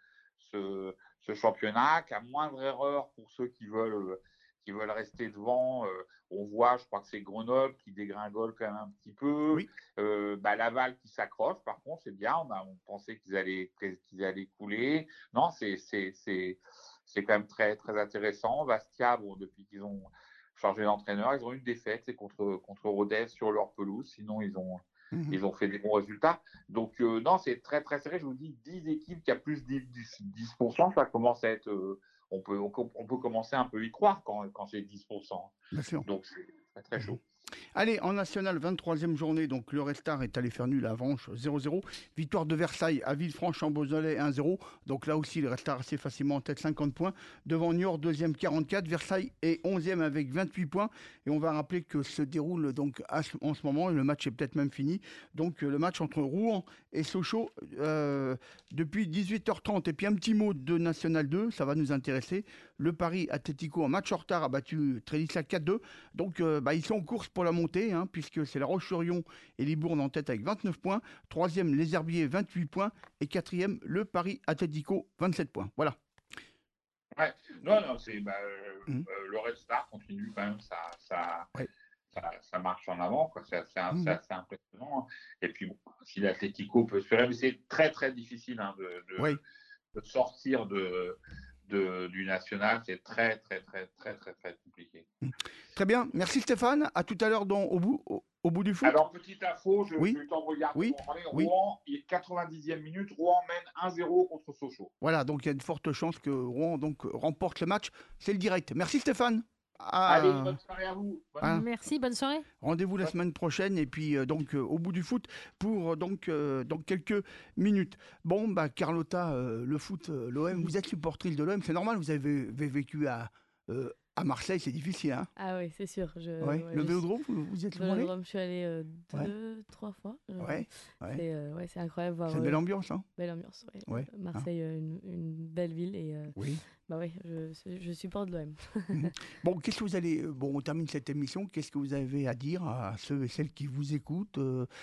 ce championnat, qu'à moindre erreur pour ceux qui veulent rester devant, on voit, je crois que c'est Grenoble qui dégringole quand même un petit peu. Oui. Laval qui s'accroche, par contre, c'est bien. On pensait qu'ils allaient couler. Non, c'est quand même très, très intéressant. Bastia, depuis qu'ils ont changé d'entraîneur, ils ont eu une défaite, c'est contre Rodez sur leur pelouse. Sinon, ils ont fait des bons résultats. Donc, non, c'est très, très serré. Je vous dis, 10 équipes qui a plus de 10%, ça commence à être... on peut commencer un peu à y croire quand c'est 10%. Bien sûr. Donc, c'est très, très chaud. Allez, en national, 23e journée, donc le Red Star est allé faire nul à Avranches 0-0. Victoire de Versailles à Villefranche-en-Beaujolais 1-0. Donc là aussi, le Red Star assez facilement en tête, 50 points. Devant Niort, 2e, 44. Versailles est 11e avec 28 points. Et on va rappeler que se déroule donc en ce moment, et le match est peut-être même fini. Donc le match entre Rouen et Sochaux depuis 18h30. Et puis un petit mot de National 2, ça va nous intéresser. Le Paris Atlético en match en retard a battu Trélissac 4-2. Donc ils sont en course pour la montée, puisque c'est la Roche-sur-Yon et Libourne en tête avec 29 points. 3e, les Herbiers, 28 points. Et 4e, le Paris Atlético, 27 points. Voilà. Ouais. Non, c'est le Red Star continue quand même, ça marche en avant, quoi. C'est assez impressionnant. Et puis, bon, si l'Atlético peut se faire, mais c'est très, très difficile de sortir du national, c'est très, très, très, très, très, très compliqué. Très bien, merci Stéphane. À tout à l'heure au bout du foot. Alors, petite info, je vais t'en regarder. Rouen, 90e minute, Rouen mène 1-0 contre Sochaux. Voilà, donc il y a de fortes chances que Rouen remporte le match. C'est le direct. Merci Stéphane. Allez, bonne soirée à vous. Merci, bonne soirée. Rendez-vous la semaine prochaine et puis au bout du foot pour dans quelques minutes. Bon, Carlotta, le foot, l'OM, vous êtes supportrice de l'OM, c'est normal, vous avez vécu à Marseille, c'est difficile, hein? Ah oui, c'est sûr. Le Vélodrome, vous êtes allé? Le Vélodrome, je suis allé 2-3 fois. C'est incroyable. C'est une belle ambiance, hein? Belle ambiance, oui. Marseille, une belle ville et je supporte l'OM. Bon, qu'est-ce que vous allez... on termine cette émission. Qu'est-ce que vous avez à dire à ceux et celles qui vous écoutent?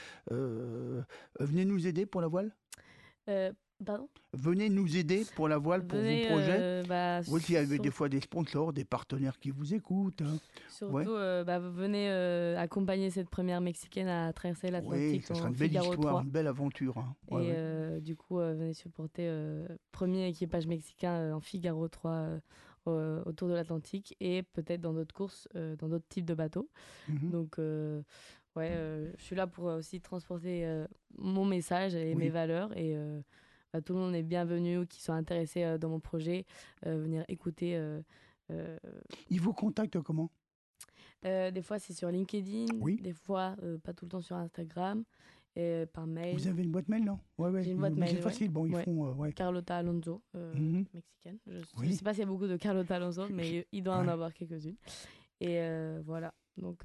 Venez nous aider pour la voile? Pardon? Venez nous aider pour la voile, pour vos projets. Oui, il y avait des fois des sponsors, des partenaires qui vous écoutent. Surtout, venez accompagner cette première Mexicaine à traverser l'Atlantique. Oui, ça sera une belle histoire, une belle aventure. Du coup, venez supporter premier équipage mexicain en Figaro 3 autour de l'Atlantique et peut-être dans d'autres courses, dans d'autres types de bateaux. Donc, je suis là pour aussi transporter mon message et mes valeurs et tout le monde est bienvenu, qui sont intéressés dans mon projet, venir écouter. Ils vous contactent comment? Des fois, c'est sur LinkedIn, des fois, pas tout le temps sur Instagram, et par mail. Vous avez une boîte mail, non? J'ai une boîte mail. C'est facile, ils font... Carlotta Alonso, mexicaine. Je ne sais pas s'il y a beaucoup de Carlotta Alonso, mais il doit en avoir quelques-unes. Et voilà. Donc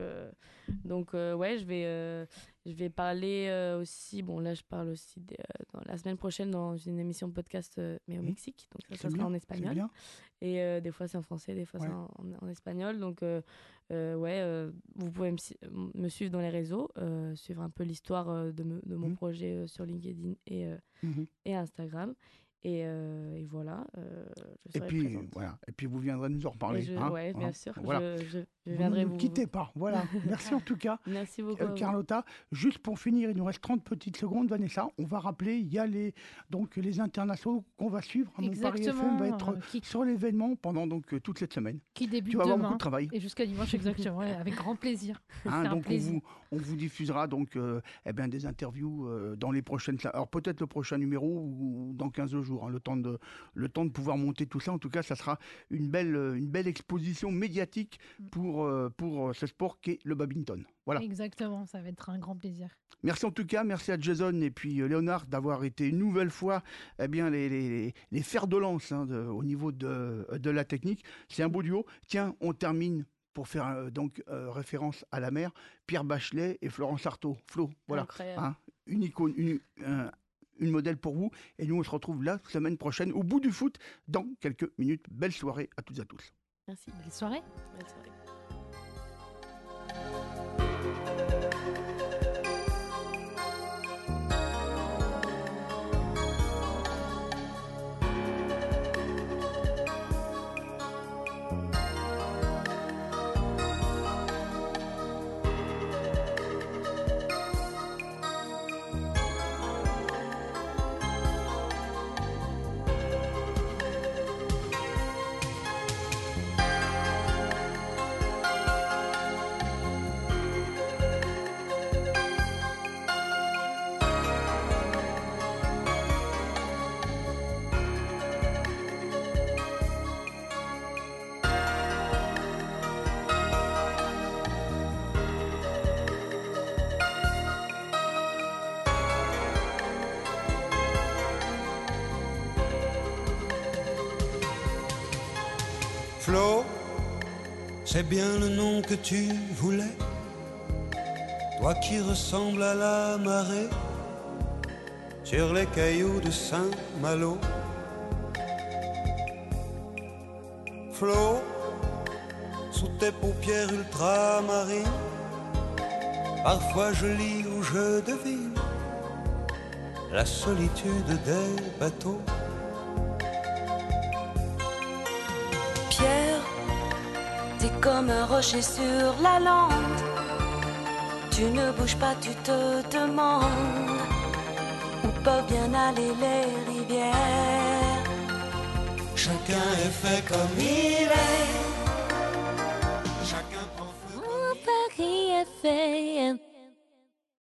je vais parler aussi. Bon, là, je parle aussi dans la semaine prochaine dans une émission de podcast, mais au Mexique. Donc ça sera en espagnol. Et des fois, c'est en français, des fois, c'est en espagnol. Donc, vous pouvez me suivre dans les réseaux, suivre un peu l'histoire de mon projet sur LinkedIn et Instagram. Et voilà. Et puis vous viendrez nous en reparler. Bien sûr. Voilà. Je viendrai vous. Ne quittez pas. Voilà. Merci en tout cas. Merci beaucoup. Carlotta. Juste pour finir, il nous reste 30 petites secondes, Vanessa. On va rappeler, il y a les internationaux qu'on va suivre. Mon Paris FM va être sur l'événement pendant toute cette semaine. Qui débute tu vas avoir demain beaucoup de travail. Et jusqu'à dimanche, exactement. Avec grand plaisir. On vous diffusera des interviews dans les prochaines... Alors peut-être le prochain numéro ou dans 15 jours. Le temps de pouvoir monter tout ça. En tout cas, ça sera une belle exposition médiatique pour ce sport qu'est le badminton. Voilà. Exactement, ça va être un grand plaisir. Merci en tout cas, merci à Jason et puis Léonard d'avoir été une nouvelle fois les fers de lance au niveau de la technique. C'est un beau duo. Tiens, on termine pour faire référence à la mer, Pierre Bachelet et Florence Artaud. Flo, voilà. Une icône, une modèle pour vous. Et nous, on se retrouve la semaine prochaine au bout du foot dans quelques minutes. Belle soirée à toutes et à tous. Merci. Belle soirée. Belle soirée. Flo, c'est bien le nom que tu voulais, toi qui ressembles à la marée sur les cailloux de Saint-Malo. Flo, sous tes paupières ultramarines, parfois je lis ou je devine la solitude des bateaux. Pierre, t'es comme un rocher sur la lande. Tu ne bouges pas, tu te demandes où peuvent bien aller les rivières. Chacun est fait comme il est. Chacun prend feu. Mon Paris est fait